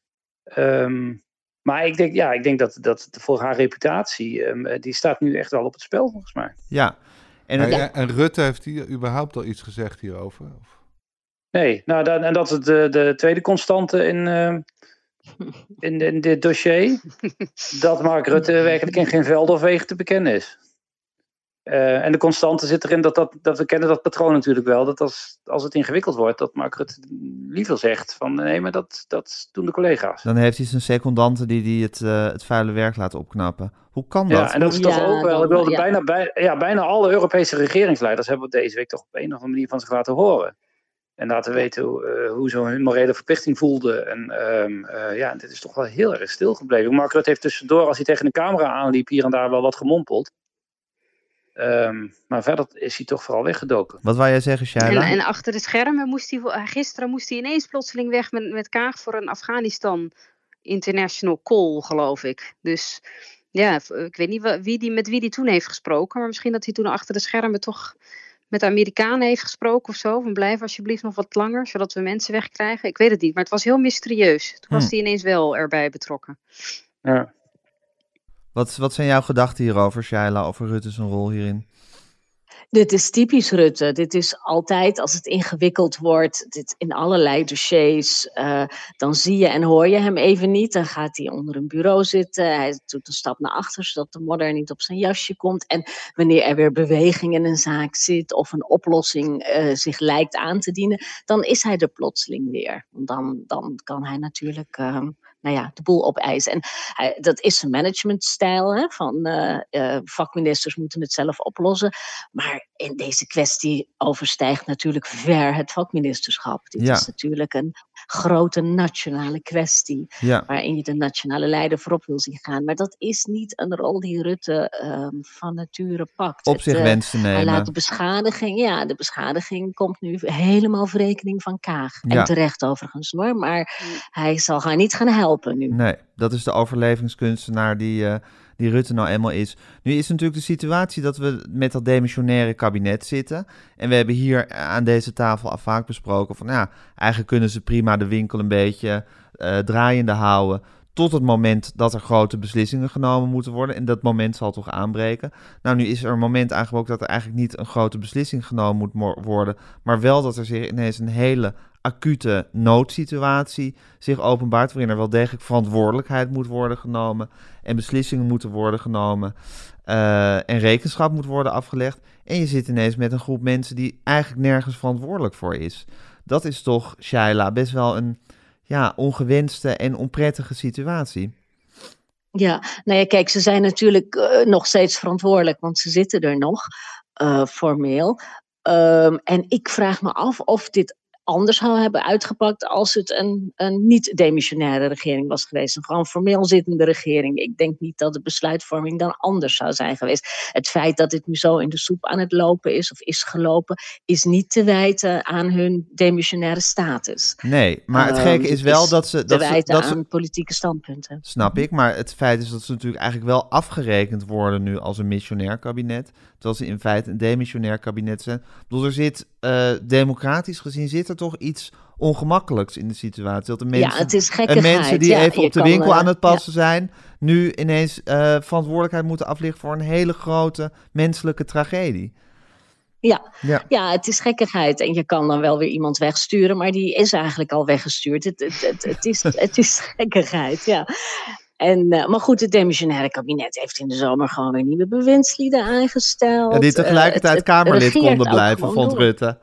Maar ik denk dat voor haar reputatie, die staat nu echt wel op het spel volgens mij. Ja. En Rutte, heeft hij überhaupt al iets gezegd hierover? Of? Nee, en dat is de tweede constante in dit dossier. Dat Mark Rutte werkelijk in geen veld of wegen te bekennen is. En de constante zit erin dat we kennen dat patroon natuurlijk wel. Dat als het ingewikkeld wordt, dat Mark Rutte liever zegt van nee, maar dat doen de collega's. Dan heeft hij zijn secondanten die het vuile werk laten opknappen. Hoe kan dat? Ja, en dat is toch ook wel. Bijna alle Europese regeringsleiders hebben deze week toch op een of andere manier van zich laten horen. En laten weten hoe zo'n morele verplichting voelde. En dit is toch wel heel erg stil gebleven. Mark Rutte heeft tussendoor, als hij tegen de camera aanliep, hier en daar wel wat gemompeld. Maar verder is hij toch vooral weggedoken. Wat wou jij zeggen, Shaila? En achter de schermen gisteren moest hij ineens plotseling weg met Kaag voor een Afghanistan International Call, geloof ik. Dus ja, ik weet niet met wie die toen heeft gesproken. Maar misschien dat hij toen achter de schermen toch met de Amerikanen heeft gesproken of zo. Van blijf alsjeblieft nog wat langer, zodat we mensen wegkrijgen. Ik weet het niet, maar het was heel mysterieus. Toen was hij ineens wel erbij betrokken. Ja. Wat zijn jouw gedachten hierover, Shaila, over Rutte zijn rol hierin? Dit is typisch Rutte. Dit is altijd, als het ingewikkeld wordt, dit in allerlei dossiers, dan zie je en hoor je hem even niet. Dan gaat hij onder een bureau zitten. Hij doet een stap naar achter, zodat de modder niet op zijn jasje komt. En wanneer er weer beweging in een zaak zit of een oplossing zich lijkt aan te dienen, dan is hij er plotseling weer. Dan kan hij natuurlijk de boel opeisen. En dat is zijn managementstijl, hè, van vakministers moeten het zelf oplossen. Maar in deze kwestie overstijgt natuurlijk ver het vakministerschap. Dit is natuurlijk een grote nationale kwestie, waarin je de nationale leider voorop wil zien gaan. Maar dat is niet een rol die Rutte van nature pakt. Op zich wenst te nemen. Hij laat de beschadiging komt nu helemaal voor rekening van Kaag. En terecht overigens hoor, maar hij zal haar niet gaan helpen nu. Nee, dat is de overlevingskunstenaar die Rutte nou eenmaal is. Nu is natuurlijk de situatie dat we met dat demissionaire kabinet zitten. En we hebben hier aan deze tafel al vaak besproken van eigenlijk kunnen ze prima de winkel een beetje draaiende houden tot het moment dat er grote beslissingen genomen moeten worden. En dat moment zal toch aanbreken. Nou, nu is er een moment aangebroken dat er eigenlijk niet een grote beslissing genomen moet worden, maar wel dat er zich ineens een hele acute noodsituatie zich openbaart, waarin er wel degelijk verantwoordelijkheid moet worden genomen en beslissingen moeten worden genomen en rekenschap moet worden afgelegd. En je zit ineens met een groep mensen die eigenlijk nergens verantwoordelijk voor is. Dat is toch, Shaila, best wel een ongewenste en onprettige situatie. Ja, nou ja, kijk, ze zijn natuurlijk nog steeds verantwoordelijk, want ze zitten er nog formeel. En ik vraag me af of dit anders zou hebben uitgepakt als het een niet-demissionaire regering was geweest. Een gewoon formeel zittende regering. Ik denk niet dat de besluitvorming dan anders zou zijn geweest. Het feit dat dit nu zo in de soep aan het lopen is of is gelopen, is niet te wijten aan hun demissionaire status. Nee, maar het gekke is wel dat ze te wijten aan politieke standpunten. Snap ik, maar het feit is dat ze natuurlijk eigenlijk wel afgerekend worden nu als een missionair kabinet, terwijl ze in feite een demissionair kabinet zijn. Ik bedoel, er zit democratisch gezien zit er toch iets ongemakkelijks in de situatie. Dat de mensen, het is gekkigheid. Mensen die even op de winkel aan het passen zijn, nu ineens verantwoordelijkheid moeten afleggen voor een hele grote menselijke tragedie. Ja, het is gekkigheid. En je kan dan wel weer iemand wegsturen, maar die is eigenlijk al weggestuurd. Het is gekkigheid, ja. Maar goed, het demissionaire kabinet heeft in de zomer gewoon weer nieuwe bewindslieden aangesteld. Ja, die tegelijkertijd Kamerlid konden blijven, vond Rutte.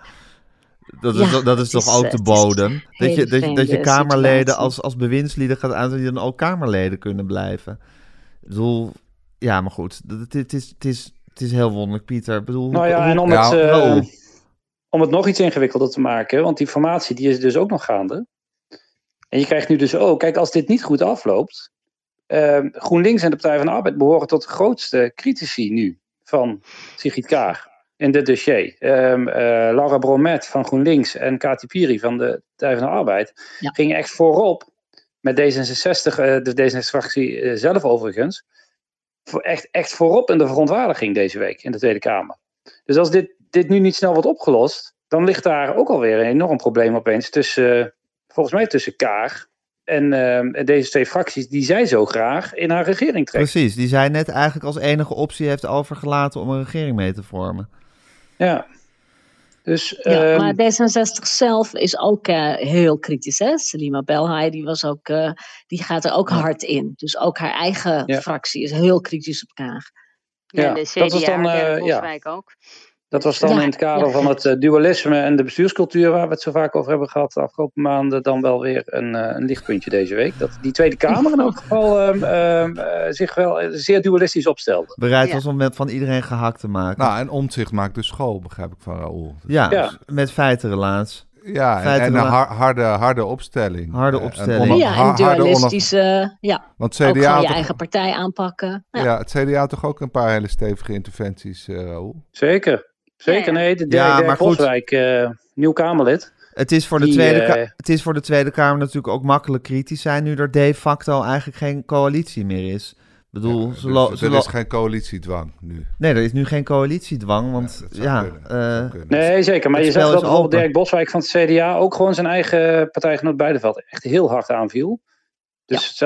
Dat is toch ook de bodem? Dat je Kamerleden als bewindslieden gaat aanzetten die dan ook Kamerleden kunnen blijven. Ik bedoel, ja, maar goed, het is heel wonderlijk, Pieter. Ik bedoel, en om het nog iets ingewikkelder te maken, want die formatie die is dus ook nog gaande. En je krijgt nu dus ook, kijk, als dit niet goed afloopt, GroenLinks en de Partij van de Arbeid behoren tot de grootste critici nu van Sigrid Kaag in dit dossier. Laura Bromet van GroenLinks en Kati Piri van de Partij van de Arbeid gingen echt voorop met D66, de D66-fractie zelf overigens, echt voorop in de verontwaardiging deze week in de Tweede Kamer. Dus als dit nu niet snel wordt opgelost, dan ligt daar ook alweer een enorm probleem opeens volgens mij tussen Kaag en deze twee fracties die zij zo graag in haar regering trekt. Precies, die zij net eigenlijk als enige optie heeft overgelaten om een regering mee te vormen. Ja. Dus, maar D66 zelf is ook heel kritisch. Hè? Selima Belhaai, die gaat er ook hard in. Dus ook haar eigen fractie is heel kritisch op Kaag. Ja, de CDA, Boswijk ook. Dat was dan in het kader van het dualisme en de bestuurscultuur waar we het zo vaak over hebben gehad de afgelopen maanden, dan wel weer een lichtpuntje deze week. Dat die Tweede Kamer in elk geval zich wel zeer dualistisch opstelde. Bereid was om van iedereen gehakt te maken. Nou, en Omtzigt maakt dus school, begrijp ik van Raoul. Ja, met feitenrelaas. Ja, en een harde opstelling. Harde opstelling. En dualistische, Want CDA ook gewoon je eigen partij aanpakken. Ja, het CDA had toch ook een paar hele stevige interventies, Raoul? Zeker, nee. De Boswijk, nieuw Kamerlid. Het is voor de Tweede Kamer natuurlijk ook makkelijk kritisch zijn, nu er de facto eigenlijk geen coalitie meer is. Ik bedoel, er is geen coalitiedwang nu. Nee, er is nu geen coalitiedwang, want nee, zeker. Maar je zegt dat bijvoorbeeld Dirk Boswijk van het CDA ook gewoon zijn eigen partijgenoot Bijleveld echt heel hard aanviel. Dus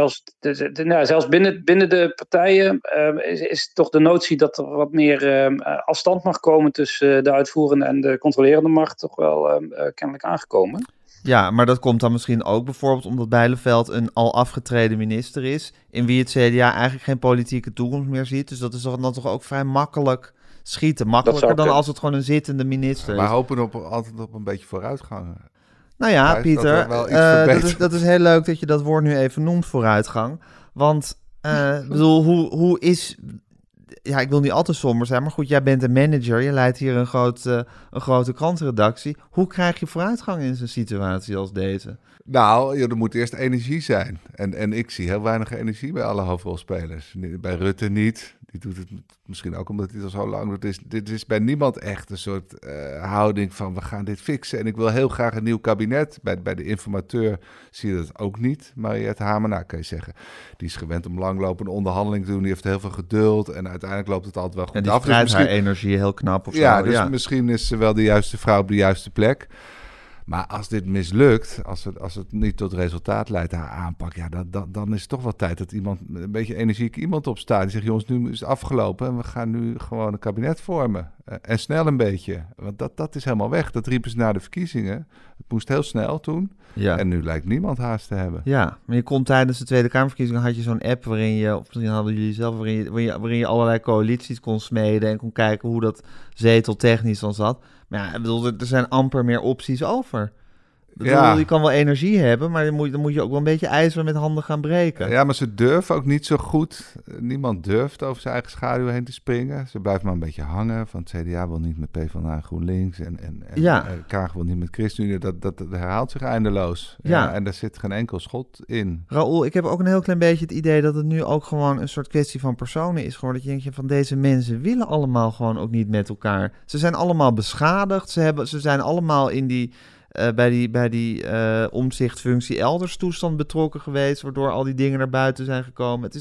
zelfs binnen de partijen is toch de notie dat er wat meer afstand mag komen tussen de uitvoerende en de controlerende macht toch wel kennelijk aangekomen. Ja, maar dat komt dan misschien ook bijvoorbeeld omdat Bijleveld een al afgetreden minister is, in wie het CDA eigenlijk geen politieke toekomst meer ziet. Dus dat is dan toch ook vrij makkelijk schieten. Makkelijker dan als het gewoon een zittende minister is. Maar hopen altijd op een beetje vooruitgang. Nou ja, Pieter, dat is heel leuk dat je dat woord nu even noemt, vooruitgang. Want, bedoel, hoe is... Ja, ik wil niet al te somber zijn, maar goed, jij bent een manager. Je leidt hier een grote krantenredactie. Hoe krijg je vooruitgang in zo'n situatie als deze? Nou, er moet eerst energie zijn. En ik zie heel weinig energie bij alle hoofdrolspelers. Bij Rutte niet. Die doet het misschien ook omdat hij al zo lang doet. Dit is bij niemand echt een soort houding van we gaan dit fixen. En ik wil heel graag een nieuw kabinet. Bij de informateur zie je dat ook niet. Mariette Hamer, nou kan je zeggen, die is gewend om langlopende onderhandeling te doen. Die heeft heel veel geduld en uiteindelijk loopt het altijd wel goed af. En die verbreidt haar energie heel knap of zo. Ja, dus misschien is ze wel de juiste vrouw op de juiste plek. Maar als dit mislukt, als het niet tot resultaat leidt, haar aanpak, dan is het toch wel tijd dat een beetje energiek iemand opstaat. Die zegt, jongens, nu is het afgelopen en we gaan nu gewoon een kabinet vormen. En snel een beetje, want dat is helemaal weg. Dat riepen ze na de verkiezingen. Het moest heel snel toen. Ja. En nu lijkt niemand haast te hebben. Ja, maar je kon tijdens de Tweede Kamerverkiezingen, had je zo'n app waarin je, of misschien hadden jullie zelf, waarin je allerlei coalities kon smeden en kon kijken hoe dat zeteltechnisch dan zat. Maar ja, ik bedoel, er zijn amper meer opties over. Je kan wel energie hebben, maar dan moet je ook wel een beetje ijzer met handen gaan breken. Ja, maar ze durven ook niet zo goed. Niemand durft over zijn eigen schaduw heen te springen. Ze blijven maar een beetje hangen. Van het CDA wil niet met PvdA GroenLinks en Kaag wil niet met ChristenUnie. Dat herhaalt zich eindeloos. Ja, en daar zit geen enkel schot in. Raoul, ik heb ook een heel klein beetje het idee dat het nu ook gewoon een soort kwestie van personen is geworden. Dat je denkt, van deze mensen willen allemaal gewoon ook niet met elkaar. Ze zijn allemaal beschadigd. Ze zijn allemaal in die... bij die omzichtfunctie elders toestand betrokken geweest, waardoor al die dingen naar buiten zijn gekomen. Het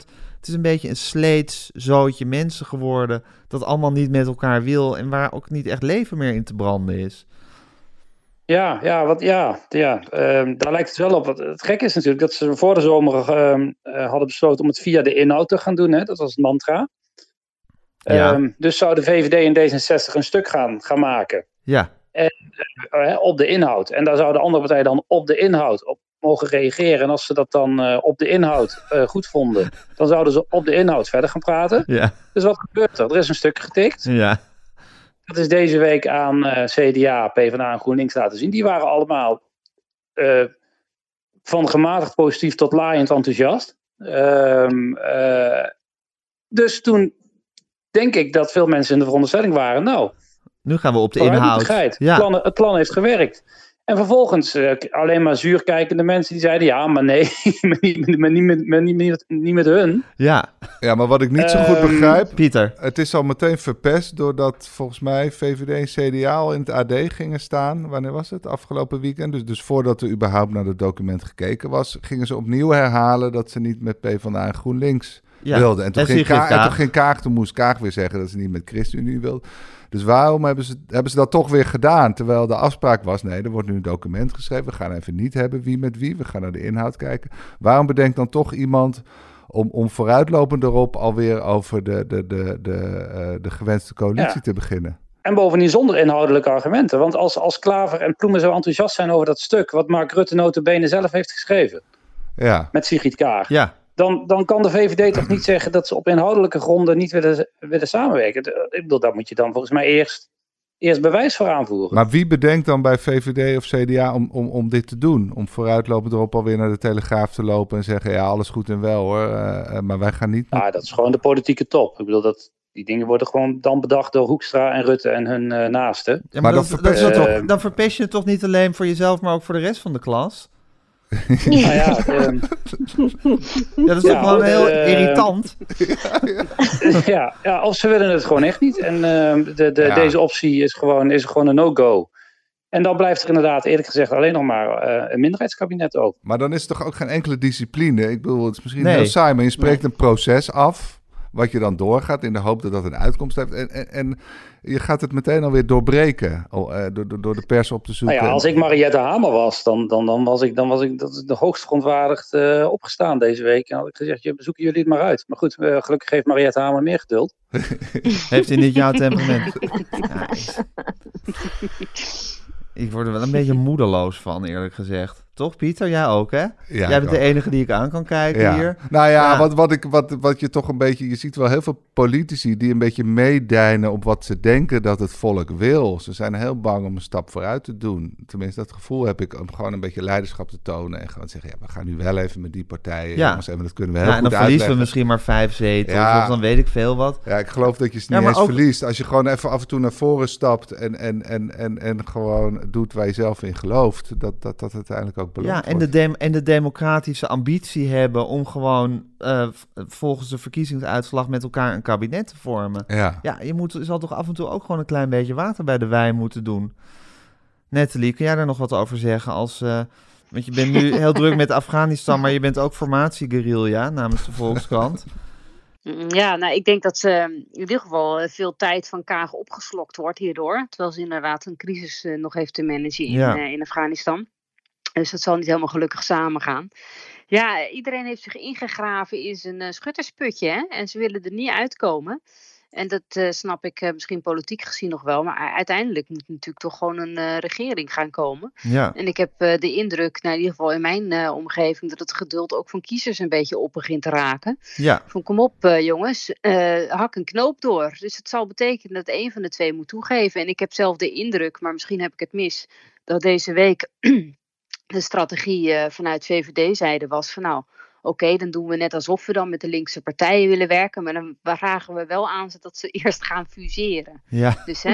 is een beetje een sleets zootje mensen geworden, dat allemaal niet met elkaar wil en waar ook niet echt leven meer in te branden is. Daar lijkt het wel op. Het gekke is natuurlijk dat ze voor de zomer hadden besloten om het via de inhoud te gaan doen. Hè? Dat was het mantra. Dus zou de VVD en D66 een stuk gaan maken. Ja. Op de inhoud. En daar zou de andere partij dan op de inhoud op mogen reageren. En als ze dat dan op de inhoud goed vonden, dan zouden ze op de inhoud verder gaan praten. Ja. Dus wat gebeurt er? Er is een stuk getikt. Ja. Dat is deze week aan CDA, PvdA en GroenLinks laten zien. Die waren allemaal van gematigd positief tot laaiend enthousiast. Dus toen denk ik dat veel mensen in de veronderstelling waren, nou, nu gaan we op de inhoud. Ja. Het plan heeft gewerkt. En vervolgens alleen maar zuurkijkende mensen die zeiden, ja, maar nee, niet met hun. Ja, maar wat ik niet zo goed begrijp, Pieter. Het is al meteen verpest doordat volgens mij VVD en CDA al in het AD gingen staan. Wanneer was het? Afgelopen weekend. Dus voordat er überhaupt naar het document gekeken was, gingen ze opnieuw herhalen dat ze niet met PvdA en GroenLinks wilden. En toen ging Kaag, toen moest Kaag weer zeggen dat ze niet met ChristenUnie wilden. Dus waarom hebben ze dat toch weer gedaan? Terwijl de afspraak was, nee, er wordt nu een document geschreven. We gaan even niet hebben wie met wie. We gaan naar de inhoud kijken. Waarom bedenkt dan toch iemand om vooruitlopend erop alweer over de gewenste coalitie te beginnen? En bovendien zonder inhoudelijke argumenten. Want als Klaver en Ploemen zo enthousiast zijn over dat stuk, wat Mark Rutte nota bene zelf heeft geschreven. Ja. Met Sigrid Kaag. Ja. Dan kan de VVD toch niet zeggen dat ze op inhoudelijke gronden niet willen samenwerken. Ik bedoel, daar moet je dan volgens mij eerst bewijs voor aanvoeren. Maar wie bedenkt dan bij VVD of CDA om dit te doen? Om vooruitlopend erop alweer naar de Telegraaf te lopen en zeggen, ja, alles goed en wel hoor, maar wij gaan niet... Dat is gewoon de politieke top. Ik bedoel, Die dingen worden gewoon dan bedacht door Hoekstra en Rutte en hun naasten. Ja, maar dan verpest je het toch niet alleen voor jezelf, maar ook voor de rest van de klas? Dat is toch gewoon heel irritant. Of ze willen het gewoon echt niet. En deze optie is gewoon een no-go. En dan blijft er inderdaad, eerlijk gezegd, alleen nog maar een minderheidskabinet over. Maar dan is het toch ook geen enkele discipline? Ik bedoel, het is misschien heel saai, maar je spreekt een proces af, wat je dan doorgaat in de hoop dat dat een uitkomst heeft. En je gaat het meteen alweer doorbreken door de pers op te zoeken. Nou ja, als ik Mariette Hamer was, dan was ik de hoogst verontwaardigd opgestaan deze week. En had ik gezegd, zoeken jullie het maar uit. Maar goed, gelukkig heeft Mariette Hamer meer geduld. Heeft hij niet jouw temperament? Ik word er wel een beetje moedeloos van, eerlijk gezegd. Toch, Pieter? Jij ook, hè? Ja, jij bent de enige die ik aan kan kijken hier. Nou ja, wat je toch een beetje... Je ziet wel heel veel politici die een beetje meedijnen op wat ze denken dat het volk wil. Ze zijn heel bang om een stap vooruit te doen. Tenminste, dat gevoel heb ik, om gewoon een beetje leiderschap te tonen. En gewoon te zeggen, we gaan nu wel even met die partijen. Ja. Jongens, en dat kunnen we heel goed uitleggen. En dan verliezen we misschien maar 5 zetels. Of dan weet ik veel wat. Ja, ik geloof dat je ze niet eens verliest. Als je gewoon even af en toe naar voren stapt en gewoon doet waar je zelf in gelooft. Dat uiteindelijk ook beloond wordt. En de democratische ambitie hebben om gewoon volgens de verkiezingsuitslag met elkaar een kabinet te vormen. Ja, je zal toch af en toe ook gewoon een klein beetje water bij de wijn moeten doen. Nathalie, kun jij daar nog wat over zeggen? Want je bent nu heel druk met Afghanistan, maar je bent ook formatie-guerrilla namens de Volkskrant. Ja, nou, ik denk dat in ieder geval veel tijd van Kaag opgeslokt wordt hierdoor. Terwijl ze inderdaad een crisis nog heeft te managen in Afghanistan. Dus dat zal niet helemaal gelukkig samengaan. Ja, iedereen heeft zich ingegraven in zijn schuttersputje, hè? En ze willen er niet uitkomen. En dat snap ik misschien politiek gezien nog wel. Maar uiteindelijk moet natuurlijk toch gewoon een regering gaan komen. Ja. En ik heb de indruk, in ieder geval in mijn omgeving, dat het geduld ook van kiezers een beetje op begint te raken. Ja. Van kom op jongens, hak een knoop door. Dus het zal betekenen dat een van de twee moet toegeven. En ik heb zelf de indruk, maar misschien heb ik het mis, dat deze week de strategie vanuit VVD-zijde was van nou, oké, dan doen we net alsof we dan met de linkse partijen willen werken, maar dan vragen we wel aan dat ze eerst gaan fuseren. Ja. Dus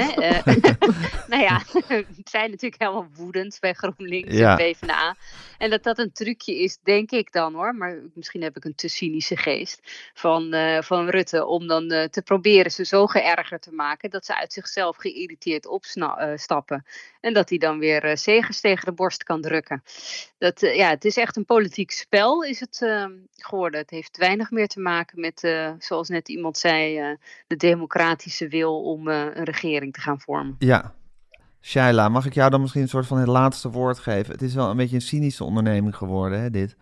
nou ja, het zijn natuurlijk helemaal woedend bij GroenLinks en PvdA. En dat een trucje is, denk ik dan hoor, maar misschien heb ik een te cynische geest van Rutte, om dan te proberen ze zo geërgerd te maken dat ze uit zichzelf geïrriteerd opstappen. En dat hij dan weer zegers tegen de borst kan drukken. Het is echt een politiek spel is het geworden. Het heeft weinig meer te maken met, zoals net iemand zei, de democratische wil om een regering te gaan vormen. Ja. Shaila, mag ik jou dan misschien een soort van het laatste woord geven? Het is wel een beetje een cynische onderneming geworden, hè, dit?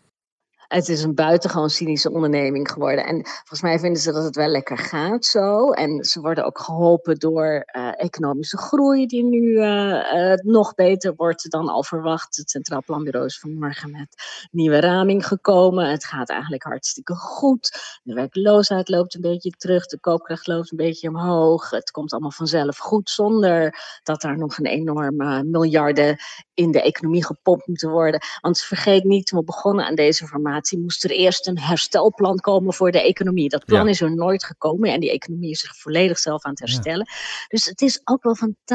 Het is een buitengewoon cynische onderneming geworden. En volgens mij vinden ze dat het wel lekker gaat zo. En ze worden ook geholpen door economische groei die nu nog beter wordt dan al verwacht. Het Centraal Planbureau is vanmorgen met nieuwe raming gekomen. Het gaat eigenlijk hartstikke goed. De werkloosheid loopt een beetje terug. De koopkracht loopt een beetje omhoog. Het komt allemaal vanzelf goed zonder dat er nog een enorme miljarden in de economie gepompt moeten worden. Want vergeet niet, toen we begonnen aan deze formatie, moest er eerst een herstelplan komen voor de economie. Dat plan is er nooit gekomen en die economie is zich volledig zelf aan het herstellen. Ja. Dus het is ook wel van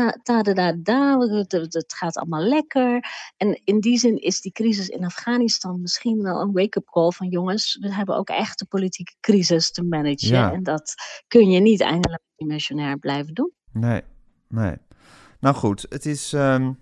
het gaat allemaal lekker. En in die zin is die crisis in Afghanistan misschien wel een wake-up call van jongens, we hebben ook echt een politieke crisis te managen. Ja. En dat kun je niet eindeloos dimensionair blijven doen. Nee. Nou goed, het is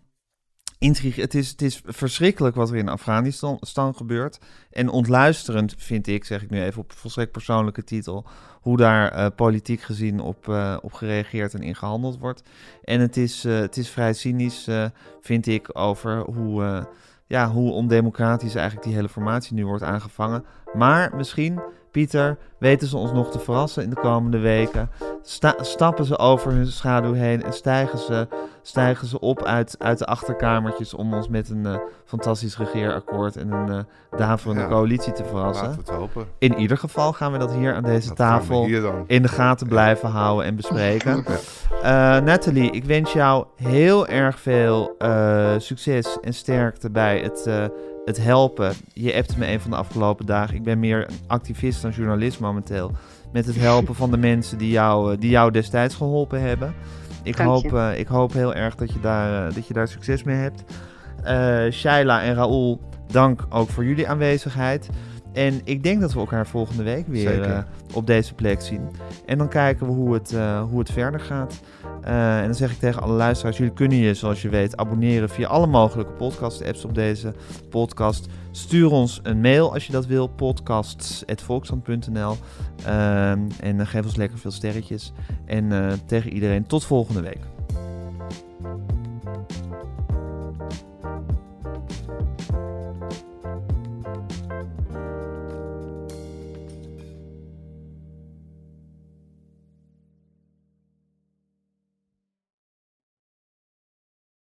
het is verschrikkelijk wat er in Afghanistan gebeurt. En ontluisterend vind ik, zeg ik nu even op volstrekt persoonlijke titel, hoe daar politiek gezien op gereageerd en in gehandeld wordt. En het is vrij cynisch, vind ik, over hoe ondemocratisch eigenlijk die hele formatie nu wordt aangevangen. Maar misschien, Pieter, weten ze ons nog te verrassen in de komende weken. Stappen ze over hun schaduw heen en stijgen ze op uit de achterkamertjes om ons met een fantastisch regeerakkoord en een daverende coalitie te verrassen. Laten we het hopen. In ieder geval gaan we dat hier aan deze tafel in de gaten blijven houden en bespreken. Nathalie, ik wens jou heel erg veel succes en sterkte bij het het helpen. Je appte me een van de afgelopen dagen. Ik ben meer een activist dan journalist momenteel. Met het helpen van de mensen die jou destijds geholpen hebben. Ik hoop heel erg dat je daar succes mee hebt. Shaila en Raoul, dank ook voor jullie aanwezigheid. En ik denk dat we elkaar volgende week weer op deze plek zien. En dan kijken we hoe het verder gaat. En dan zeg ik tegen alle luisteraars, jullie kunnen je, zoals je weet, abonneren via alle mogelijke podcast-apps op deze podcast. Stuur ons een mail als je dat wil, podcasts@volkskrant.nl. En geef ons lekker veel sterretjes. En tegen iedereen, tot volgende week.